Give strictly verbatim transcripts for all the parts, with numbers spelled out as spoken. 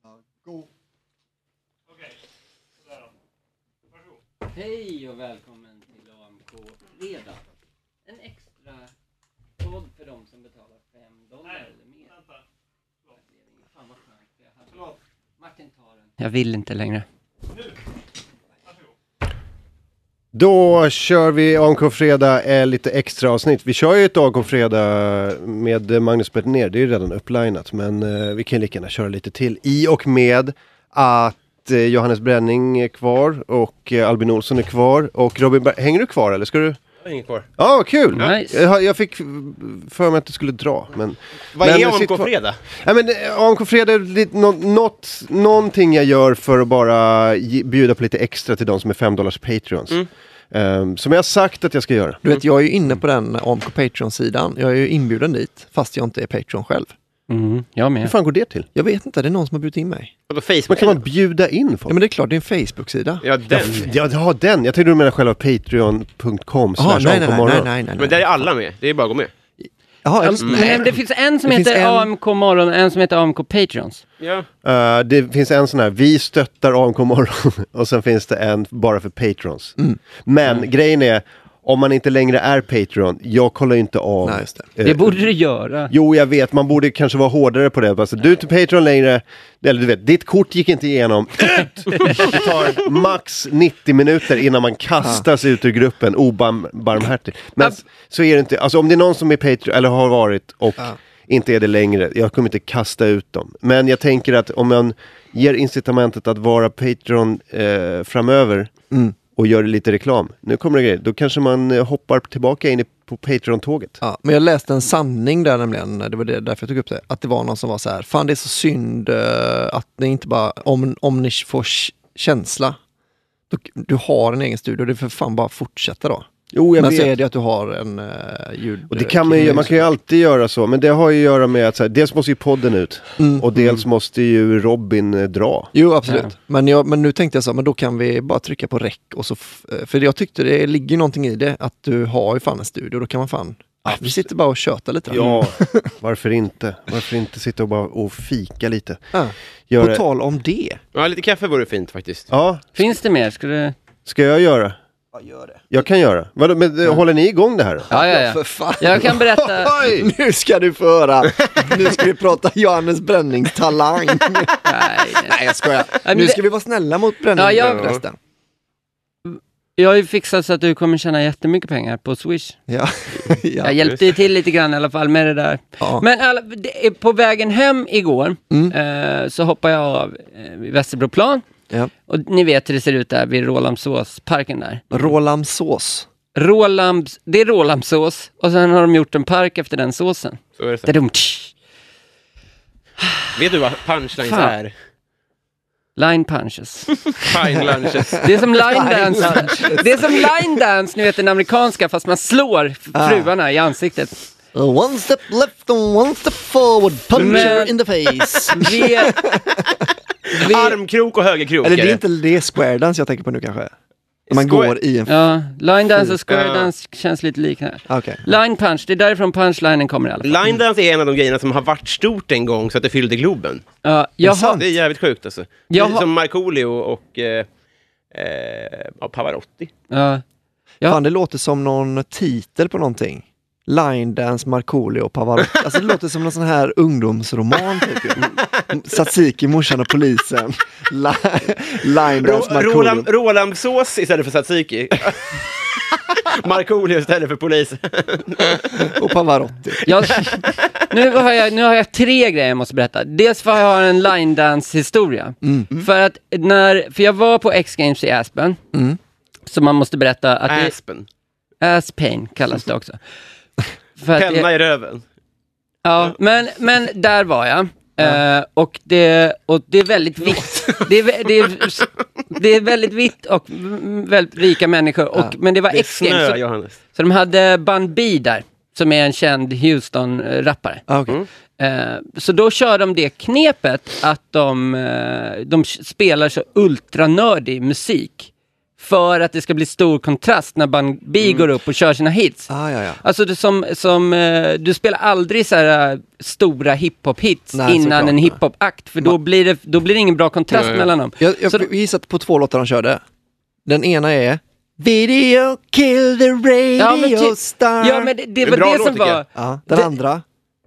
Go. Okej, sådär då. Varsågod. Hej och välkommen till A M K-fredag. En extra podd för de som betalar fem dollar Nej, eller mer. vänta. Fan vad skönt. Jag hade... Förlåt. Martin tar den. Jag vill inte längre. Nu. Varsågod. Då kör vi A M K-fredag är lite extra avsnitt. Vi kör ju ett A M K-fredag med Magnus Betnér. Det är ju redan upplinat. Men eh, vi kan lika gärna köra lite till. I och med att eh, Johannes Bränning är kvar. Och eh, Albin Olsson är kvar. Och Robin Ber- hänger du kvar eller ska du? Jag hänger kvar. Ja, ah, kul! Nice. Jag, jag fick för mig att du skulle dra. Men, Vad men, är A M sitt kvar. K-fredag? Ja, men eh, A M K-fredag är lite, nå, något, någonting jag gör för att bara ge, bjuda på lite extra till de som är fem dollars Patreons. Mm. Um, som jag har sagt att jag ska göra. Du vet, jag är ju inne på den A M K Patreon-sidan. Jag är ju inbjuden dit, fast jag inte är Patreon själv. Mm, jag Hur med. fan går det till? Jag vet inte, det är någon som har bjudit in mig. Vadå, Facebook? Men kan man bjuda in folk? Ja, men det är klart, det är en Facebook-sida. Ja, den. Ja, ja, den. Jag tänkte du menar själva patreon punkt com Jaha, slash nej, nej, nej, nej, amkmorgon. nej, nej. Men där är alla med. Det är bara att gå med. Jaha, Ja, just, nej, men det finns en som Det finns heter en- A M K Morgon och en som heter A M K Patreons. Ja. Uh, det finns en sån här, vi stöttar A M K-morgon. Och sen finns det en bara för patrons. Mm. Men Mm. grejen är, om man inte längre är Patreon, jag kollar ju inte av. Nej, just det. eh, Det borde du göra. Jo, jag vet. Man borde kanske vara hårdare på det. Alltså, du är inte Patreon längre. Eller du vet, ditt kort gick inte igenom. Ut! Det tar max nittio minuter innan man kastas ut ur gruppen. Obarmhärtigt. Men Ja. så är det inte. Alltså om det är någon som är Patreon, eller har varit och Ja. inte är det längre. Jag kommer inte kasta ut dem. Men jag tänker att om man ger incitamentet att vara Patreon eh, framöver. Mm. Och gör lite reklam. Nu kommer det grejer. Då kanske man eh, hoppar tillbaka in i, på Patreon-tåget. Ja, men jag läste en sanning där nämligen, det var det, därför jag tog upp det, att det var någon som var så här: fan det är så synd uh, att ni inte bara, om, om ni får k- känsla, då, du har en egen studio, det är för fan bara fortsätta då. Jo, jag Men vet. så är det att du har en uh, ljud... Och det kan man ju, man kan ju alltid göra så, men det har ju att göra med att så här, dels måste ju podden ut Mm. och dels måste ju Robin eh, dra. Jo, absolut. Ja. Men, jag, men nu tänkte jag så, men då kan vi bara trycka på rec och så, f- för jag tyckte det ligger någonting i det, att du har ju fan en studio, då kan man fan, ah, vi sitter bara och tjötar lite. Ja, varför inte? Varför inte sitta och bara och fika lite? Ja. På Göra... tal om det. Ja, lite kaffe vore fint faktiskt. Ja, Finns det mer? Ska du... ska jag göra? Ja, gör det. Jag kan göra. Vadå, men eh, håller ni igång det här? Ja, ja, För ja. fan. Jag kan berätta... Oj! Nu ska du få höra. Nu ska vi prata Johannes Bränningstalang. Nej, Nej, jag skojar. men Nu det- ska vi vara snälla mot Bränning. Ja, jag- förresten. jag har ju fixat så att du kommer tjäna jättemycket pengar på Swish. Ja. Jag ja. hjälpte ju till lite grann i alla fall med det där. Ja. Men alla, det är på vägen hem igår Mm. eh, så hoppar jag av eh, vid Västerbroplan. Ja. Och ni vet hur det ser ut där vid Rålambsåsparken där. Rålamsås. Rålambs, det är Rålambsås och sen har de gjort en park efter den såsen. Så är det så. Där de tsch, Vet du vad punchlines Fan. är? line punches. Fine lunches. Det är som line dance. Det är som line dance, ni vet den amerikanska, fast man slår Ah. fruarna i ansiktet. One step left and one step forward. Puncher Men- in the face. Vi, vi, Armkrok och högerkrok. Eller det är är inte det square dance jag tänker på nu kanske. Man Square- går i en... ja, line dance och square Ja. dance känns lite liknande. Okej. Line punch, det är därifrån punchlinen kommer i alla fall. Line dance är en av de grejerna som har varit stort en gång så att det fyllde Globen. Ja, jag har, Det är jävligt sjukt alltså. Jag Det är har- som Markoolio och eh, eh, ja, Pavarotti. ja, Ja. Fan, det låter som någon titel på någonting. Line Dance, Markoolio och Pavarotti. Alltså det låter som någon sån här ungdomsroman typ. Tzatziki, morsan och polisen. Li- Line Dance, Ro- Markoolio. Roland, Rolandsås istället för tzatziki. Markoolio istället för polis. Och Pavarotti. jag, nu, har jag, nu har jag tre grejer jag måste berätta. Dels för jag har en line dance historia. Mm. För att när, för jag var på X-Games i Aspen. Mm. Så man måste berätta att Aspen. det Aspen kallas det också. För att Penna det, i röven. ja, men, men där var jag. Eh, och, det, och det är väldigt vitt. Det är, vä- det är, det är väldigt vitt och mm, väldigt rika människor. Och, Ja. men det var Det är X-Games. snö, Så, Johannes. så de hade Bun B där. Som är en känd Houston-rappare. Ah, okay. Eh, så då kör de det knepet att de, eh, de spelar så ultranördig musik för att det ska bli stor kontrast när Bambi mm. går upp och kör sina hits. Ah, ja, ja. Alltså det som, som uh, du spelar aldrig så här uh, stora hiphop-hits Nej, innan såklart, en hiphop-akt, för då blir, det, då blir det ingen bra kontrast Nej. mellan dem. Jag, jag Så, gissat på två låtar de körde. Den ena är Video kill the radio ja, men ty- star. ja, men det, det En var bra det låt, som tycker var... jag. Ja, den Det- andra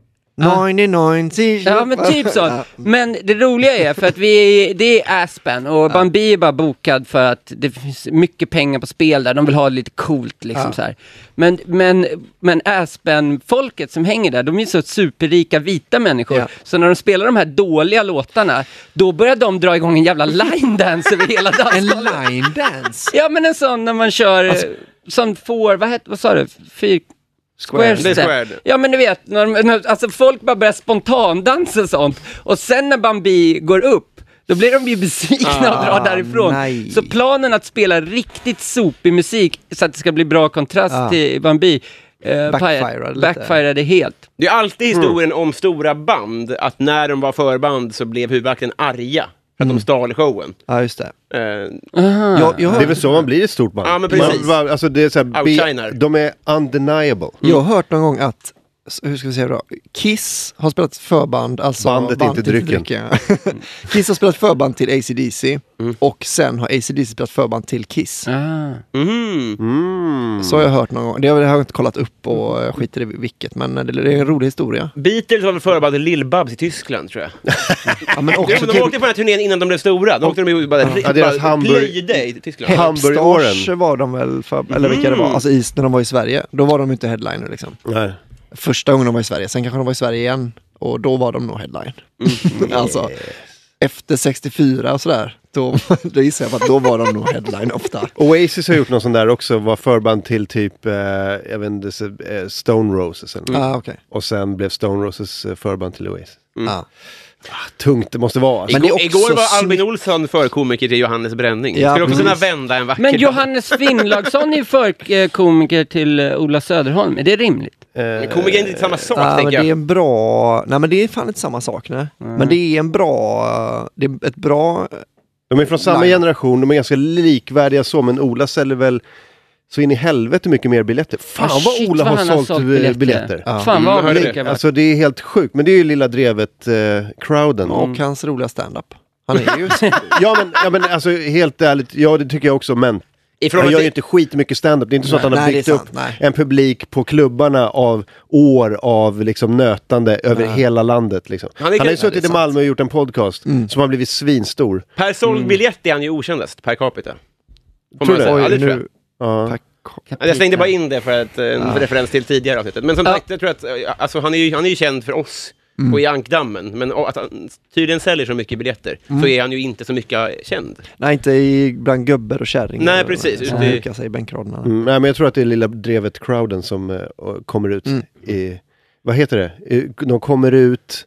nittionio Ja, men typ så. Men det roliga är för att vi det är Aspen och Bambi är bara bokad för att det finns mycket pengar på spel där. De vill ha det lite coolt liksom Ja. så här. Men, men, men Aspen-folket som hänger där, de är så superrika vita människor. Ja. Så när de spelar de här dåliga låtarna, då börjar de dra igång en jävla line dance över hela En dansgolvet. line dance. Ja, men en sån när man kör Alltså- som får, vad heter, vad sa du? Fyr... Square. Square Det är step. squared. Ja, men du vet, när, när, alltså folk bara börjar spontandansa och sånt. Och sen när Bambi går upp, då blir de ju besvikna och drar därifrån. nej. Så planen att spela riktigt sopig musik så att det ska bli bra kontrast Ja. till Bambi eh, Backfirade lite. backfirade helt. Det är alltid historien om stora band, att när de var förband så blev huvudvakten arga för att de stal showen. Ja, just det. Eh, Jag, jag, Det är väl så man blir ett stort band. Ja, men precis. Man, man, alltså det är så här, Outshiner. be, de är undeniable. jag har hört någon gång att, hur ska vi säga då? Kiss har spelat förband, alltså Bandet, band inte till drycken. drycken. Kiss har spelat förband till A C D C Mm. och sen har A C D C spelat förband till Kiss. Ah. mhm. Mm. Så har jag hört någon gång. Det har jag inte kollat upp och eh, skiter i vilket, men det det är en rolig historia. Beatles var väl förband till Lill-Babs i Tyskland, tror jag. Ja, men också Ja, men de till åkte på den här turnén innan de blev stora. De åkte de ju bara, Ja, deras bara Hamburg- plöjde i Tyskland. Hamburg-åren. Stars var de väl, för, eller vilka det var. Alltså is, när de var i Sverige, då var de inte headliner liksom. Nej. Första gången de var i Sverige, sen kanske de var i Sverige igen och då var de nog headline. Alltså, efter sextiofyra och sådär, då, då gissar jag på att då var de nog headline ofta. Oasis har gjort någon sån där också, var förband till typ, eh, jag vet inte, så, eh, Stone Roses. eller något. Ah, okej. Och sen blev Stone Roses eh, förband till Oasis. Ah. Tungt det måste vara. Men det är Igår, också igår var snyggt. Albin Olsson förkomiker till Johannes Bränning. Ja, Skulle också kunna precis. vända en vacker Men dag. Johannes Finnlaugsson är ju förkomiker till uh, Ola Söderholm. Är det rimligt? Men komiker är inte samma sak, Ah, men tänker det jag. är en bra, nej men det är fan inte samma sak, nej. Men det är en bra, det är ett bra, De är från samma Line. generation, de är ganska likvärdiga så, men Ola säljer väl så in i helvete mycket mer biljetter. Fan Ah, vad shit, Ola vad har han sålt, biljetter. biljetter. Ja. Fan vad Mm, jag hörde olika det. Alltså det är helt sjukt, men det är ju lilla drevet eh, crowden. och hans roliga stand-up. Han är ju, Ja men, ja men alltså helt ärligt, ja det tycker jag också, men Ifrån han att gör det- ju inte skit mycket stand-up. Det är inte så att han har Nej, byggt det är upp sant, nej. en publik på klubbarna av år av liksom nötande över Nej. hela landet liksom. Han Han, är- har ju ja, suttit det är i Malmö och gjort en podcast som har blivit svinstor. Per såld biljett är han ju okändast, per capita. Får Tror man du säga. det? Ja, det oj, tror jag. nu, Ja. tack. Ja, Jag slängde bara in det för att, eh, en referens till tidigare avsnittet. Men som Ja. sagt, jag tror att eh, alltså, han, är ju, han är ju känd för oss och i Ankdammen. Men att han tydligen säljer så mycket biljetter så är han ju inte så mycket känd. Nej, inte i, bland gubbar och kärringar. Nej, precis, Som ute i- brukar säga i bänkraderna. Mm, nej men jag tror att det är lilla drevet crowden som eh, och kommer ut Mm. i, vad heter det? I- De kommer ut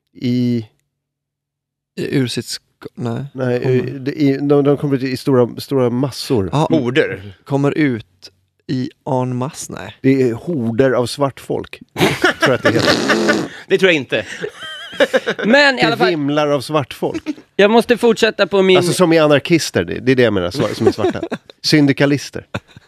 i, Ur sitt sk- nej. nej, Kommer. i, det- i, de, de kommer ut i stora, stora massor. Ja, Horder. kommer ut i en masse, nej. Det är horder av svart folk. tror jag att det heter. Det tror jag inte. Men i alla Det fall, vimlar av svart folk. jag måste fortsätta på min... Alltså som är anarkister, det, det är det jag menar, svar- som är svarta. Syndikalister.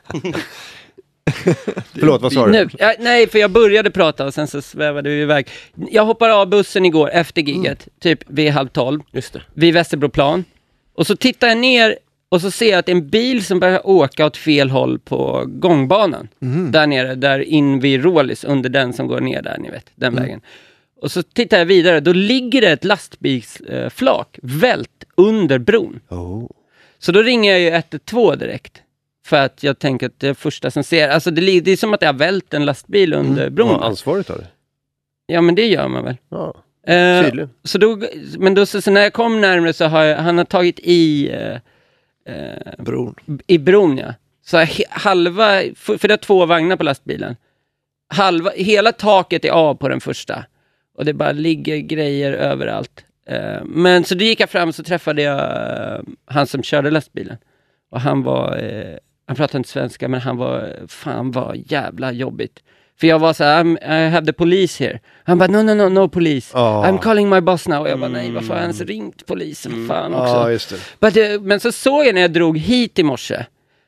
Förlåt, vad sa du? Nu, ja, nej, för jag började prata och sen så svävade vi iväg. Jag hoppar av bussen igår efter giget, typ vid halv tolv, Just det. vid Västerbroplan. Och så tittar jag ner och så ser jag att det är en bil som börjar åka åt fel håll på gångbanan. Där nere, där in vid Rålis, under den som går ner där, ni vet, den vägen. Och så tittar jag vidare, då ligger det ett lastbilsflak vält under bron. Oh. Så då ringer jag ju ett ett två direkt. För att jag tänker att det är första som ser, alltså det, li- det är som att det har vält en lastbil under bron. Vad va? ansvaret av det? Ja, men det gör man väl. Ja, Eh, tydligen. så då, men då så, så när jag kom närmare så har jag, han har tagit i eh, eh, Bron. i bron, ja. Så he, halva, för, för det är två vagnar på lastbilen. Halva, hela taket är av på den första. Och det bara ligger grejer överallt. Eh, men så då gick jag fram och så träffade jag eh, han som körde lastbilen. Och han var, eh, han pratade inte svenska, men han var, fan var jävla jobbigt. För jag var så här, I'm, I have the police here. Han bara, no, no, no, no police. Ah. I'm calling my boss now. Och jag bara, nej, varför har jag ens ringt polisen? Fan också. Ja, just det. But, eh, men så såg jag när jag drog hit i morse.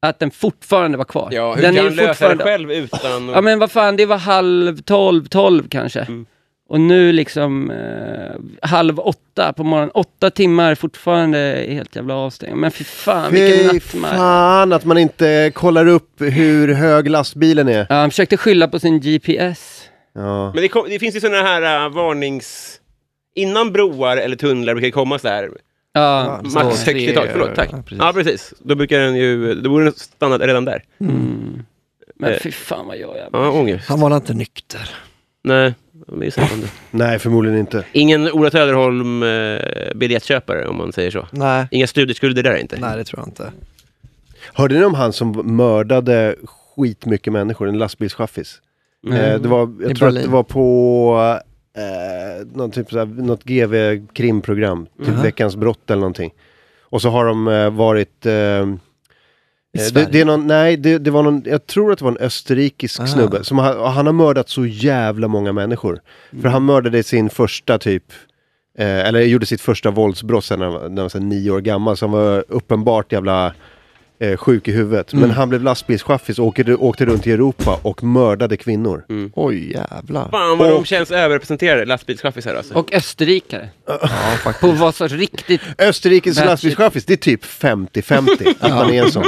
att den fortfarande var kvar. Ja, hur den kan är han ju lösa det fortfarande... själv utan... Ja men vad fan, det var halv tolv, tolv kanske. Mm. Och nu liksom eh, halv åtta på morgonen, åtta timmar fortfarande helt jävla avstängd. Men fy fan, vilken Fy nattmar. fan att man inte kollar upp hur hög lastbilen är. Ja, han försökte skylla på sin G P S. Ja. Men det, kom, det finns ju sådana här uh, varnings... Innan broar eller tunnlar brukar det komma så här... Ja, Ja, Max så- sextio tal, förlåt, tack. Ja, precis. Ja, precis. Då brukar den ju... Då borde den stanna redan där. mm. Men Eh. fy fan vad jag är. Ja, ångest. Han var inte nykter. Nej, det är säkert. Nej, förmodligen inte. Ingen Ola Söderholm eh, biljettköpare, om man säger så. Nej. Inga studieskulder där inte. Nej, det tror jag inte. Hörde ni om han som mördade skitmycket människor, en lastbilschaffis? Mm. Eh, det var, jag I tror att Berlin. det var på eh, någon typ såhär, något G V-krimprogram, typ Mhm. Veckans brott eller någonting. Och så har de eh, varit... Eh, eh, det, Sverige? det är någon, nej, det, det var någon, jag tror att det var en österrikisk Ah. snubbe som ha, han har mördat så jävla många människor. För han mördade sin första typ, eh, eller gjorde sitt första våldsbrott sen när han var, när han var så här nio år gammal, så han var uppenbart jävla eh, sjuk i huvudet. Men han blev lastbilschaffis och åkte, åkte runt i Europa och mördade kvinnor. Oj, jävlar. Fan vad de Och- känns överrepresenterade, lastbilschaffisar alltså. Och österrikare. Ja, faktiskt. På vad så riktigt... Österrikes That's lastbilschaffis, det är typ femtio femtio att man är en sån.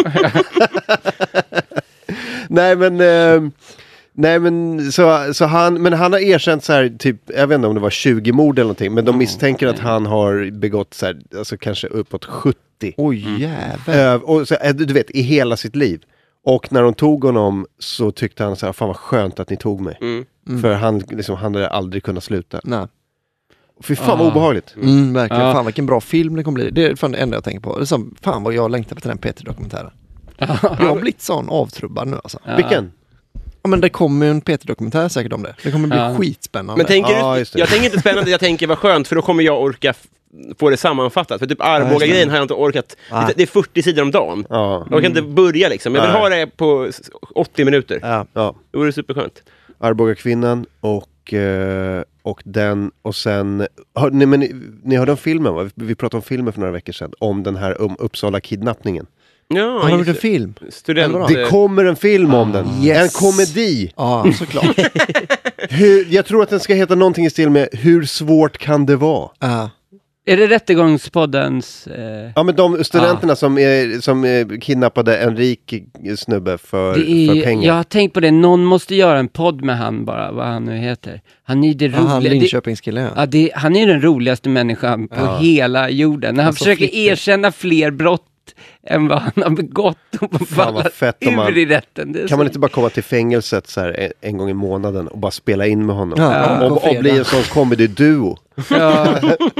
Nej men, eh, nej men så, så han, men han har erkänt så här, typ, jag vet inte om det var tjugo mord eller någonting, men de misstänker att han har begått så här, alltså kanske uppåt sjuttio. Oj, jävlar. Eh, och så, eh, du vet, i hela sitt liv. Och när de tog honom så tyckte han så här, fan vad skönt att ni tog mig. Mm. För han, liksom, han hade aldrig kunnat sluta. Nej. Fy fan vad Ah. obehagligt. Mm, verkligen. Ja. Fan vilken bra film det kommer bli. Det är fan det enda jag tänker på. Det är som, fan vad jag längtar på den P T-dokumentären. Jag har blivit sån avtrubbad nu alltså. Ja. Vilken? Ja men det kommer ju en P T-dokumentär säkert om det. Det kommer bli Ja. skitspännande. Men tänker Ja, du, just det. jag tänker inte spännande, jag tänker vad skönt, för då kommer jag orka f- få det sammanfattat. För typ Arboga-grejen har jag inte orkat. Ah. Det, det är fyrtio sidor om dagen. Ja. Jag kan inte börja liksom. Jag vill Nej. ha det på s- åttio minuter. Ja. Ja. Det vore superskönt. Arboga kvinnan och, eh, och den och sen, har, ni, men, ni, ni hörde om filmen va? Vi pratade om filmen för några veckor sedan, om den här um, Uppsala kidnappningen. Ja, Har de gjort en just det. film? Student... Eller Det kommer en film om den, Yes. en komedi. Ja, såklart. Hur, jag tror att den ska heta någonting i stil med Hur svårt kan det vara? Ja. Är det Rättegångspoddens... Eh... Ja men de studenterna som, är, som är kidnappade en rik snubbe för, Det är, för ju- pengar. jag har tänkt på det, någon måste göra en podd med han bara, vad han nu heter. Han är ju det Ja, han roliga. det, Linköpingskillen ja. ja, det, han är ju den roligaste människan på Ja. hela jorden. När han Alltså, försöker flickor. erkänna fler brott än vad han har begått och Fan, falla vad fett om man- ur i rätten. Det är Kan så- man inte bara komma till fängelset så här en, en gång i månaden och bara spela in med honom? Ja, och, och bli en sån comedy-duo. Ja,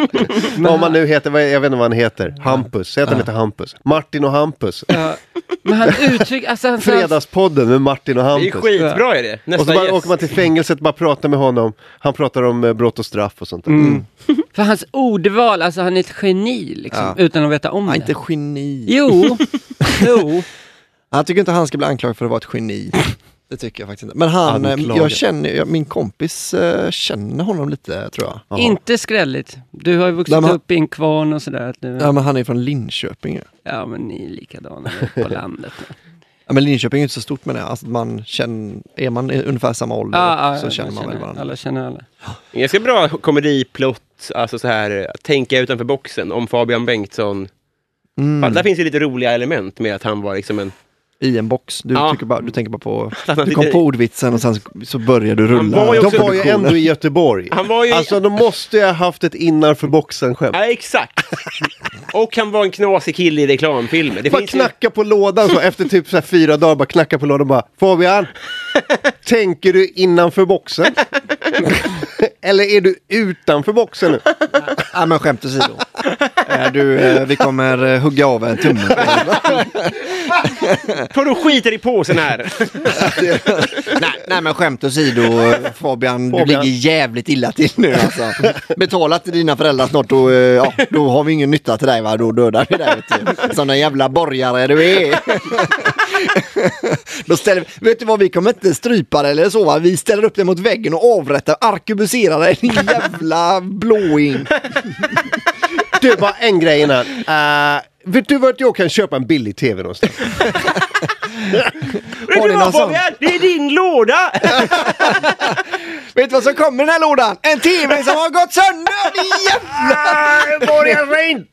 Om man nu heter, vad- jag vet inte vad han heter, Hampus, säg att han heter Hampus. Martin och Hampus. ja. Men han uttrycker, alltså han... Fredagspodden med Martin och Det är ju Hampus. skitbra är det. Och Nästa så bara gäst. åker man till fängelset och bara pratar med honom. Han pratar om eh, brott och straff och sånt där. Mm. För hans ordval, alltså han är ett geni liksom, Ja. utan att veta om Han är det. inte geni. Jo, jo. Han tycker inte han ska bli anklagad för att vara ett geni. Det tycker jag faktiskt inte. Men han, eh, Anklagad. jag känner, jag, min kompis eh, känner honom lite tror jag. Jaha. Inte skrälligt. Du har ju vuxit Nej, men- upp i en kvarn och sådär. Att du... Ja men han är från Linköping. Ja. Ja, men ni är likadana på landet. Ja, men Linköping är inte så stort med det. Alltså man känner, är man i ungefär samma ålder Ja, ja, så jag känner man väl varandra. Alla känner alla. En ganska bra komediplott, alltså så här, att tänka utanför boxen om Fabian Bengtsson. Mm. Fan, där finns ju lite roliga element med att han var liksom en... I en box. Du, Ja. tycker bara, du tänker bara på... Han Du kom på ordvitsen och sen så, så börjar du rulla. var ju De också var ju produktionen. ändå i Göteborg. Han var ju... Alltså de måste ju ha haft ett innanför boxen skämt. Ja, exakt. Och han var en knasig kille i reklamfilmer. Det Bara finns ju... knacka på lådan så efter typ så här fyra dagar, bara knacka på lådan och bara Fabian, tänker du innanför boxen? Eller är du utanför boxen nu? Ja men skämt åsido. Eh, du, eh, vi kommer eh, hugga av en tumme. Tar du skiter i påsen här? nej, nej men skämt åsido eh, Fabian, du Fabian. ligger jävligt illa till nu alltså. Betala till dina föräldrar snart och eh, ja, då har vi ingen nytta till dig va, då dödar vi dig vet du. Sån en jävla borgare du är. Då ställer, vet du vad, vi kommer inte strypa dig eller så va? Vi ställer upp dig mot väggen och avrättar, arkebuserar dig din jävla blåing. Du, bara en grej innan. Uh, vet du vart jag kan köpa en billig tv någonstans? Har ni någon sån? Det är din låda! Vet du vad som kommer i den här lådan? En tv som har gått sönder! Jävlar! Var är rent?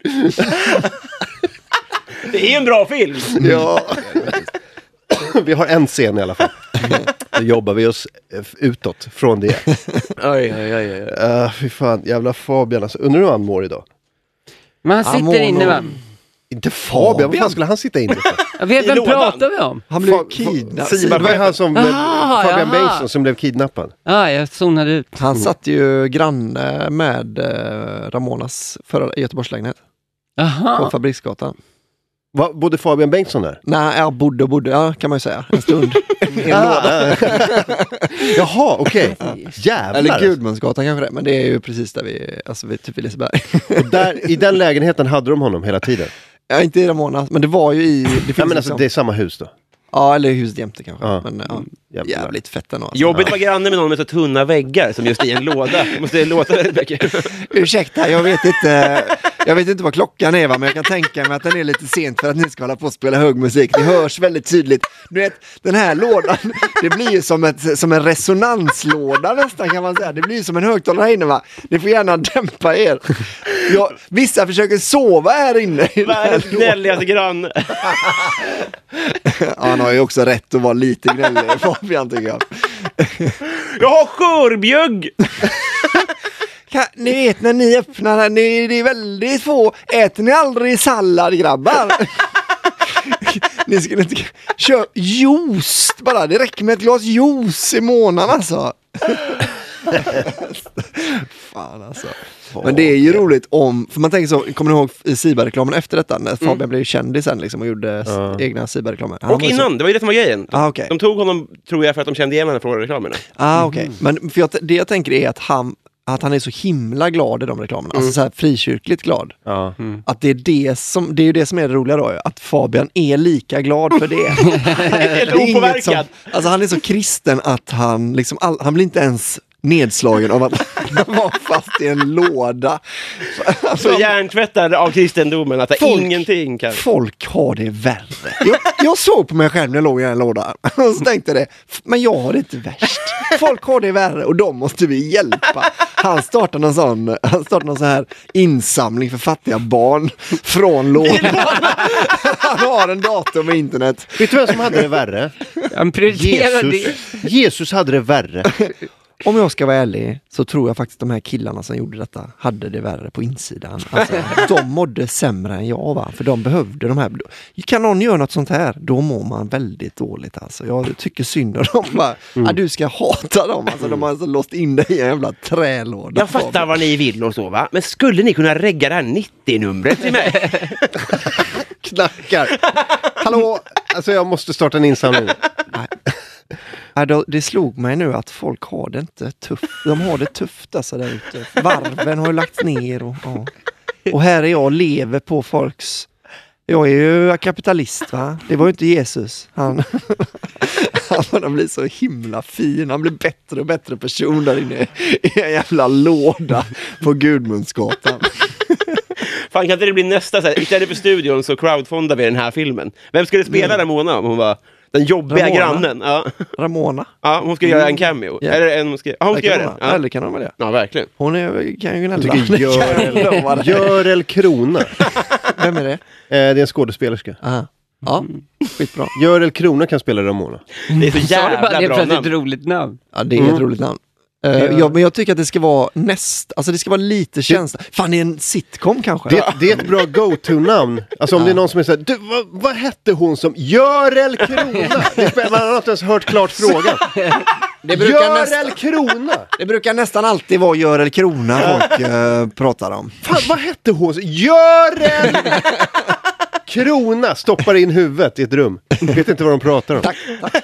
Det är en bra film. Ja. Vi har en scen i alla fall. Då jobbar vi oss utåt från det. Oj, oj, oj, oj. Uh, fy fan, jävla Fabian. Alltså, undrar hur han mår idag? Men han sitter Amor, inne, va? Inte Fabian, vad fan skulle han sitta inne för? Jag vet, I vem lådan. pratar vi om? Han blev Fa- kidnappad. Det var han som, Aha, Fabian jaha. Bengtsson som blev kidnappad. Ja, jag zonade ut. Han satt ju granne med eh, Ramonas förra Göteborgslägenhet på Jaha. Fabriksgatan. Va, bodde Fabian Bengtsson där? Nej, jag bodde och bodde, ja kan man ju säga, en stund. I en låda. Jaha, okej. Jävlar. Eller alltså. Gudmundsgatan kanske det, men det är ju precis där vi, alltså vi typ i Liseberg. Och där, i den lägenheten hade de honom hela tiden. Ja, inte i Ramonas, men det var ju i... Det finns Ja, men alltså, liksom, det är samma hus då. ja, eller huset jämte kanske. Ja. Men ja, Jävlar. jävligt fett ändå. Alltså. Jobbigt att vara granne med någon med så tunna väggar som just i en låda. Det måste låta väldigt mycket. Ursäkta, jag vet inte jag vet inte vad klockan är, va, men jag kan tänka mig att den är lite sent för att ni ska hålla på och spela hög musik. Det hörs väldigt tydligt. Du vet, den här lådan, det blir ju som, ett, som en resonanslåda nästan kan man säga. Det blir ju som en högtalare här inne, va. Ni får gärna dämpa er. Jag, vissa försöker sova här inne. I den här Världens lådan. gnälligaste granne. Ja, han har ju också rätt att vara lite gnällig, Fabian, tycker jag. Jag har skörbjugg! Ka, ni vet när ni öppnar här, ni, det är väldigt få. Äter ni aldrig sallad, grabbar? Ni skulle inte köra juice bara. Det räcker med ett glas juice i månaden alltså. Fan alltså. Men det är ju roligt om, för man tänker så, kommer ni ihåg Siba-reklamen efter detta? När Fabian mm. blev ju kändis sen liksom och gjorde Ja. egna Siba-reklamer. Han Och var innan, så... det var ju det som var grejen. Ah, okay. De tog honom, tror jag, för att de kände igen honom från reklamerna. Ah, okej. Okay. Men för jag, det jag tänker är att han att han är så himla glad i de reklamerna. Mm. Alltså så här frikyrkligt glad. Ja. Mm. Att det är det som det är ju det som är det roliga då. Att Fabian är lika glad för det. Helt det är opåverkad. som, alltså han är så kristen att han liksom all, han blir inte ens nedslagen av att han var fast i en låda. Så hjärntvättad av kristendomen att det Folk- ingenting kan. Folk har det värre. Jag, jag såg på mig själv när jag låg i den lådan och så tänkte det, men jag har det inte värst. Folk har det värre och de måste vi hjälpa. Han startade någon sån, han startade någon sån här insamling för fattiga barn från lådan. Han har en dator med internet. Vet du vem som hade det värre? Han prioriterar det. Jesus. Jesus hade det värre. Om jag ska vara ärlig så tror jag faktiskt de här killarna som gjorde detta hade det värre på insidan. Alltså, de mådde sämre än jag, va? För de behövde de här. Kan någon göra något sånt här, då mår man väldigt dåligt. Alltså. Jag tycker synd om dem. Bara, mm. ah, du ska hata dem. Alltså, de har alltså låst in dig i en jävla trälåda. Jag fattar vad ni vill och så, va? Men skulle ni kunna regga det här nittio-numret till mig? Knackar. Hallå, alltså jag måste starta en insamling. Nej. Ja, då, det slog mig nu att folk har det inte tufft. De har det tufft alltså där ute. Varven har ju lagts ner och, ja. Och här är jag och lever på folks... Jag är ju kapitalist, va? Det var ju inte Jesus. Han, han bara blir så himla fin. Han blir bättre och bättre person där inne i en jävla låda på Gudmundsgatan. Fan, kan inte det bli nästa så här, istället för studion så crowdfundar vi den här filmen. Vem skulle spela Ramona om hon var den jobbiga Ramona. grannen? Ja. Ramona. Ja, hon ska göra en cameo. Ja. Eller en, hon ska, ja, hon ska Det kan göra hon den. ha. Ja. Eller kan hon väl det? Ja, verkligen. Hon är, kan ju gnälla. Jag tycker Görel, Görel Krona. Vem är det? Eh, det är en skådespelerska. Aha. Ja, skitbra. Görel Krona kan spela Ramona. Det är så Sa du bara jävla det bra för att det är namn. ett roligt namn? Ja, det är Mm. ett roligt namn. Uh, Ja. ja, men jag tycker att det ska vara näst, alltså det ska vara lite känsla. Fan, det är en sitcom kanske. Det, det är ett bra go-to-namn. Alltså om Ja. det är någon som är såhär, du, vad, vad hette hon som Görel Krona? Det spelar, man har inte ens hört klart frågan. det, brukar Görel nästan, Krona! det brukar nästan alltid vara Görel Krona folk uh, pratar om. Fan, vad hette hon? Görel Krona! Stoppar in huvudet i ett rum. Vet inte vad de pratar om. Tack, tack.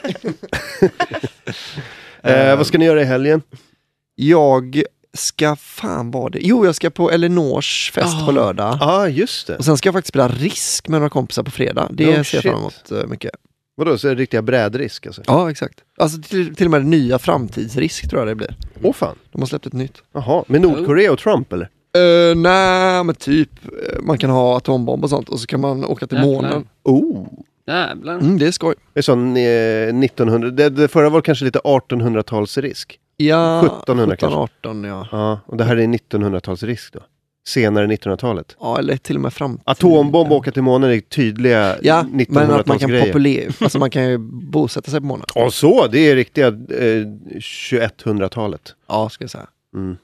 Eh, vad ska ni göra i helgen? Jag ska fan vara det. Jo, jag ska på Elinors fest Oh. på lördag. Ja, ah, just det. Och sen ska jag faktiskt spela Risk med några kompisar på fredag. Det No ser jag shit. fram emot uh, mycket. Vadå, så är det riktiga brädrisk alltså? Ja, exakt. Alltså till, till och med nya framtidsrisk tror jag det blir. Åh fan. De har släppt ett nytt. Jaha, med Nordkorea och Trump eller? Uh, nej, men typ man kan ha atombomb och sånt och så kan man åka till Jävlar. månen. Oh, Jävlar. Mm, det är skoj. det är sån eh, nittonhundra, det, det förra var kanske lite artonhundratalsrisk. Ja, sjuttonhundra kanske. arton, ja. Ja, och det här är nittonhundratalsrisk då. Senare nittonhundratalet. Ja, eller till och med fram. Atombomb och åka till månen är tydliga Ja, men att man kan nittonhundratalsgrejer. populera, alltså man kan ju bosätta sig på månen. Ja, så, det är riktiga eh, tjugoetthundratalet. Ja, ska jag säga. Mm.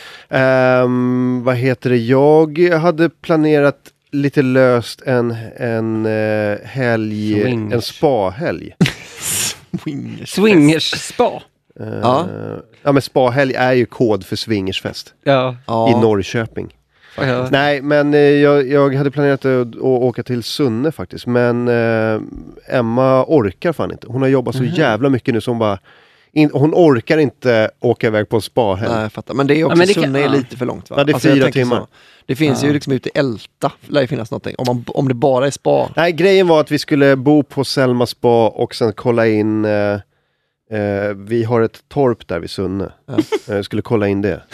Ehm, vad heter det? Jag hade planerat lite löst en, en uh, helg, Swingers. en spa-helg. Swingers. Swingers spa. Uh, Ja. ja, men spa-helg är ju kod för swingersfest Ja. Ja. i Norrköping. ja. Nej, men eh, jag, jag hade planerat att, att åka till Sunne faktiskt. Men eh, Emma orkar fan inte. Hon har jobbat så jävla mycket nu så hon bara... In, hon orkar inte åka iväg på en spa-helg. Nej, jag fattar. Men det är också, Ja, men det kan- Sunne är ja. lite för långt va? Ja, det är Alltså, jag fyra tänker timmar. så. Det finns Ja. ju liksom ute i Älta, lär ju finnas någonting. Om, man, om det bara är spa. Nej, grejen var att vi skulle bo på Selma spa och sen kolla in... Eh, eh, vi har ett torp där vid Sunne. Ja. Jag skulle kolla in det.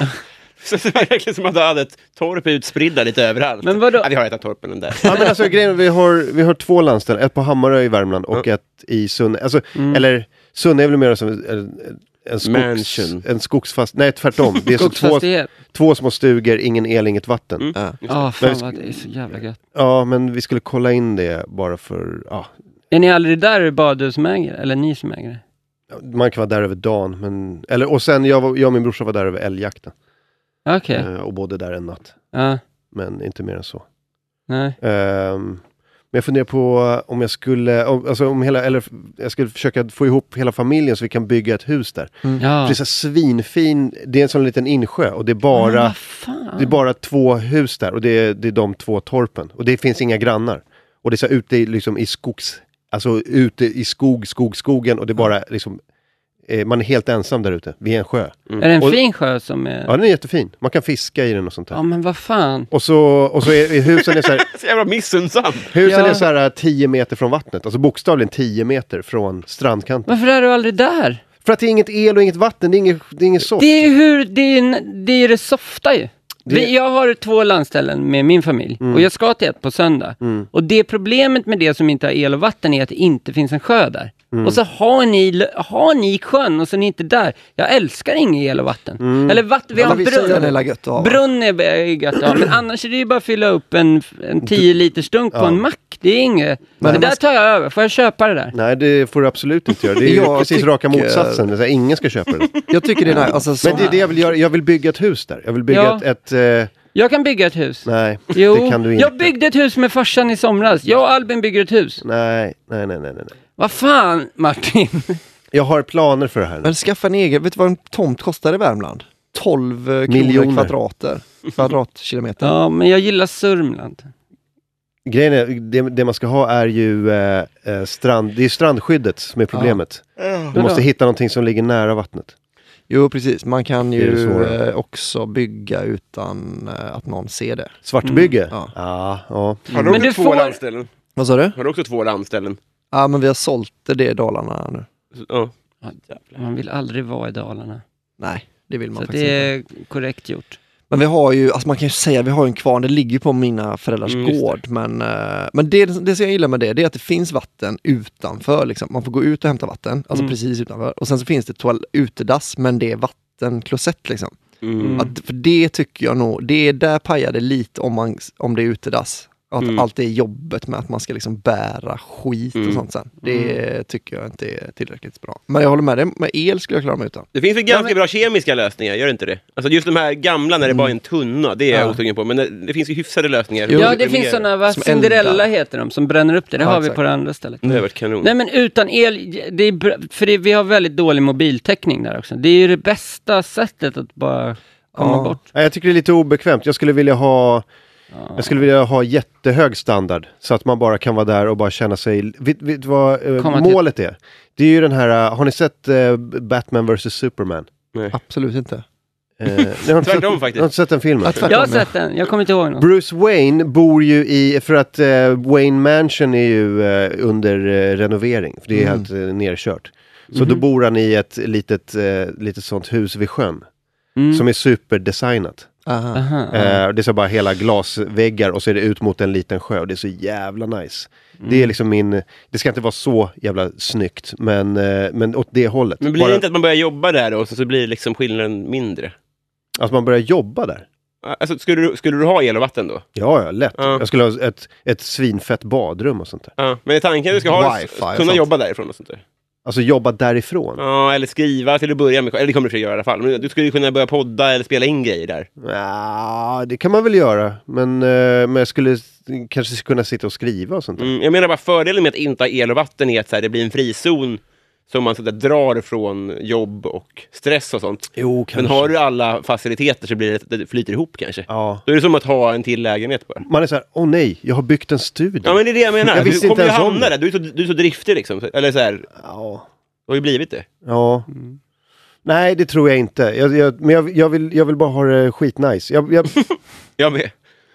Så det var verkligen som att du hade ett torp utspridda lite överallt. Men vadå? Ja, vi har ett av torpen där. Ja, men alltså grejen, vi har, vi har två landställen. Ett på Hammarö i Värmland och Ja. ett i Sunne. Alltså, Mm. eller Sunne är väl mer som en, en, en, skogs, Mansion. en skogsfast... Nej, tvärtom. Det är så två, Skogsfastighet. två små stugor, ingen el, inget vatten. Mm. Ja. Ja, fan Men vi vad det är så jävla gött. Ja, men vi skulle kolla in det bara för... Ja, Är ni aldrig där badhus som äger? Eller ni som äger det? man kan vara där över dagen. Men, eller, och sen, jag, var, jag och min brorsa var där över älgjakten. Okej. Eh, och bodde där en natt. Ja. Men inte mer än så. Nej. Ehm, men jag funderar på om jag skulle... Om, alltså om hela, eller jag skulle försöka få ihop hela familjen så vi kan bygga ett hus där. Ja. För det är så svinfin... Det är en sån liten insjö och det är Men bara... vad fan? Det är bara två hus där och det är, det är de två torpen. Och det finns inga grannar. Och det är så ute i, liksom, i skogs... Alltså ute i skog, skog, skogen och det är bara liksom... Eh, man är helt ensam där ute, vid en sjö. Är det en Och- fin sjö som är... Ja, den är jättefin. Man kan fiska i den och sånt där. Ja, men vad fan. Och så, och så är, är husen är så här, Så jävla missunnsam. husen Ja. är så här tio meter från vattnet. Alltså bokstavligen tio meter från strandkanten. Varför är du aldrig där? För att det är inget el och inget vatten, det är inget, det är inget soft. Det är ju hur... Det är, n- det är det softa ju. Det- Vi, jag har två landställen med min familj. Mm. Och jag ska till ett på söndag. Mm. Och det problemet med det som inte har el och vatten är att det inte finns en sjö där. Mm. Och så har ni, har ni sjön och så är ni inte där. Jag älskar ingen el och vatten. Mm. Eller vatten, vi Ja, har men vissa är brunn. hela gött att ha. Brunn är är gött, ja. Men annars är det ju bara att fylla upp en, en tio liters dunk på Ja. en mack. Det är inget. Men- det där tar jag över. Får jag köpa det där? Nej, det får du absolut inte göra. Det är ju Jag precis tycker- raka motsatsen. Det är så här, ingen ska köpa det. Jag tycker det är nice. Alltså, Men det är det jag vill göra. Jag vill bygga ett hus där. Jag vill bygga Ja. ett... ett eh, Jag kan bygga ett hus. nej, Jo, det kan du inte. jag byggde ett hus med farsan i somras. Jag och Albin bygger ett hus. Nej, nej, nej, nej, nej. Vad fan, Martin? Jag har planer för det här. Men skaffa en egen, vet du vad en tomt kostar i Värmland? tolv eh, Miljoner. kronor kvadrater. Kvadratkilometer. Ja, men jag gillar Sörmland. Grejen är, det, det man ska ha är ju eh, eh, strand, det är strandskyddet som är problemet. Du Vadå? måste hitta någonting som ligger nära vattnet. Jo, precis. Man kan Det är det ju svåra. eh, också bygga utan eh, att någon ser det. Svartbygge? Mm, ja. Ja, ja. Har du Men också du två får- landställen? Vad sa du? Har du också två landställen? Ja, men vi har sålt det i Dalarna nu. Ja. Ja, man vill aldrig vara i Dalarna. Nej, det vill man Så faktiskt det inte. är korrekt gjort. Men vi har ju, alltså man kan ju säga, vi har ju en kvarn, det ligger ju på mina föräldrars Mm, just det. gård. Men, eh, men det, det som jag gillar med det, det är att det finns vatten utanför. Liksom. Man får gå ut och hämta vatten, alltså Mm. precis utanför. Och sen så finns det toal- utedass, men det är vattenklosett liksom. Mm. Att, för det tycker jag nog, det är där pajar det lite om, man, om det är utedass. Att Mm. allt det jobbet med att man ska liksom bära skit och Mm. sånt sen. Det tycker jag inte är tillräckligt bra. Men jag håller med dig, med el skulle jag klara mig utan. Det finns väl ganska men- bra kemiska lösningar, gör det inte det? Alltså just de här gamla när det bara är en tunna, det är jag Ja. osugen på. Men det, det finns ju hyfsade lösningar. Jo, ja, det det finns mer. sådana, vad som Cinderella eldar. heter de, som bränner upp det. Det Ja, har vi exakt. på det andra stället. Det har varit kanon. Nej, men utan el, det är, bra- för det, vi har väldigt dålig mobiltäckning där också. Det är ju det bästa sättet att bara komma Ja. bort. Nej, jag tycker det är lite obekvämt. Jag skulle vilja ha Ja. Jag skulle vilja ha jättehög standard så att man bara kan vara där och bara känna sig... Vet, vet du vad eh, Komma till- målet är? Det är ju den här... eh, har ni sett eh, Batman versus Superman? Nej. Absolut inte. Eh, ni har inte Tvärtom sett, faktiskt. Ni har inte sett den filmen? Ja, tvärtom. Jag har sett den, jag kommer inte ihåg något. Bruce Wayne bor ju i... För att eh, Wayne Mansion är ju eh, under eh, renovering. För det är Mm. helt eh, nerkört. Så då bor han i ett litet, eh, litet sånt hus vid sjön. Mm. Som är superdesignat. Aha. Aha, Eh, det är så bara hela glasväggar och så är det ut mot en liten sjö och det är så jävla nice. Mm. Det är liksom min, det ska inte vara så jävla snyggt, men, eh, men åt det hållet. Men blir Bara, det inte att man börjar jobba där då, och så, så blir liksom skillnaden mindre? Alltså man börjar jobba där. Alltså, skulle, du, skulle du ha el och vatten då? Ja, ja, lätt. Ja. Jag skulle ha ett, ett svinfett badrum och sånt där. Ja. Men är tanken att du ska ha, Wifi och kunna sånt. jobba därifrån och sånt där? Alltså jobba därifrån. Ja, eller skriva till att börja med. Eller det kommer du att göra i alla fall. Men du skulle ju kunna börja podda eller spela in grejer där. Ja, det kan man väl göra. Men, eh, men jag skulle kanske kunna sitta och skriva och sånt där. Mm, jag menar bara fördelen med att inte ha el och vatten är att så här, det blir en frizon som man så där, drar från jobb och stress och sånt. Jo, Men kanske. har du alla faciliteter så blir det, det flyter ihop kanske. Ja. Då är det som att ha en till lägenhet bara. Man är så här, åh nej, jag har byggt en studio. Ja, men det är det jag menar. Jag visste du kommer inte ju ens om hamna det. där. Du är, så, du är så driftig liksom. Eller så här, Ja. du har ju blivit det. Ja. Nej, det tror jag inte. Jag, jag, men jag, jag, vill, jag vill bara ha det skitnice. Jag, jag, Jag med.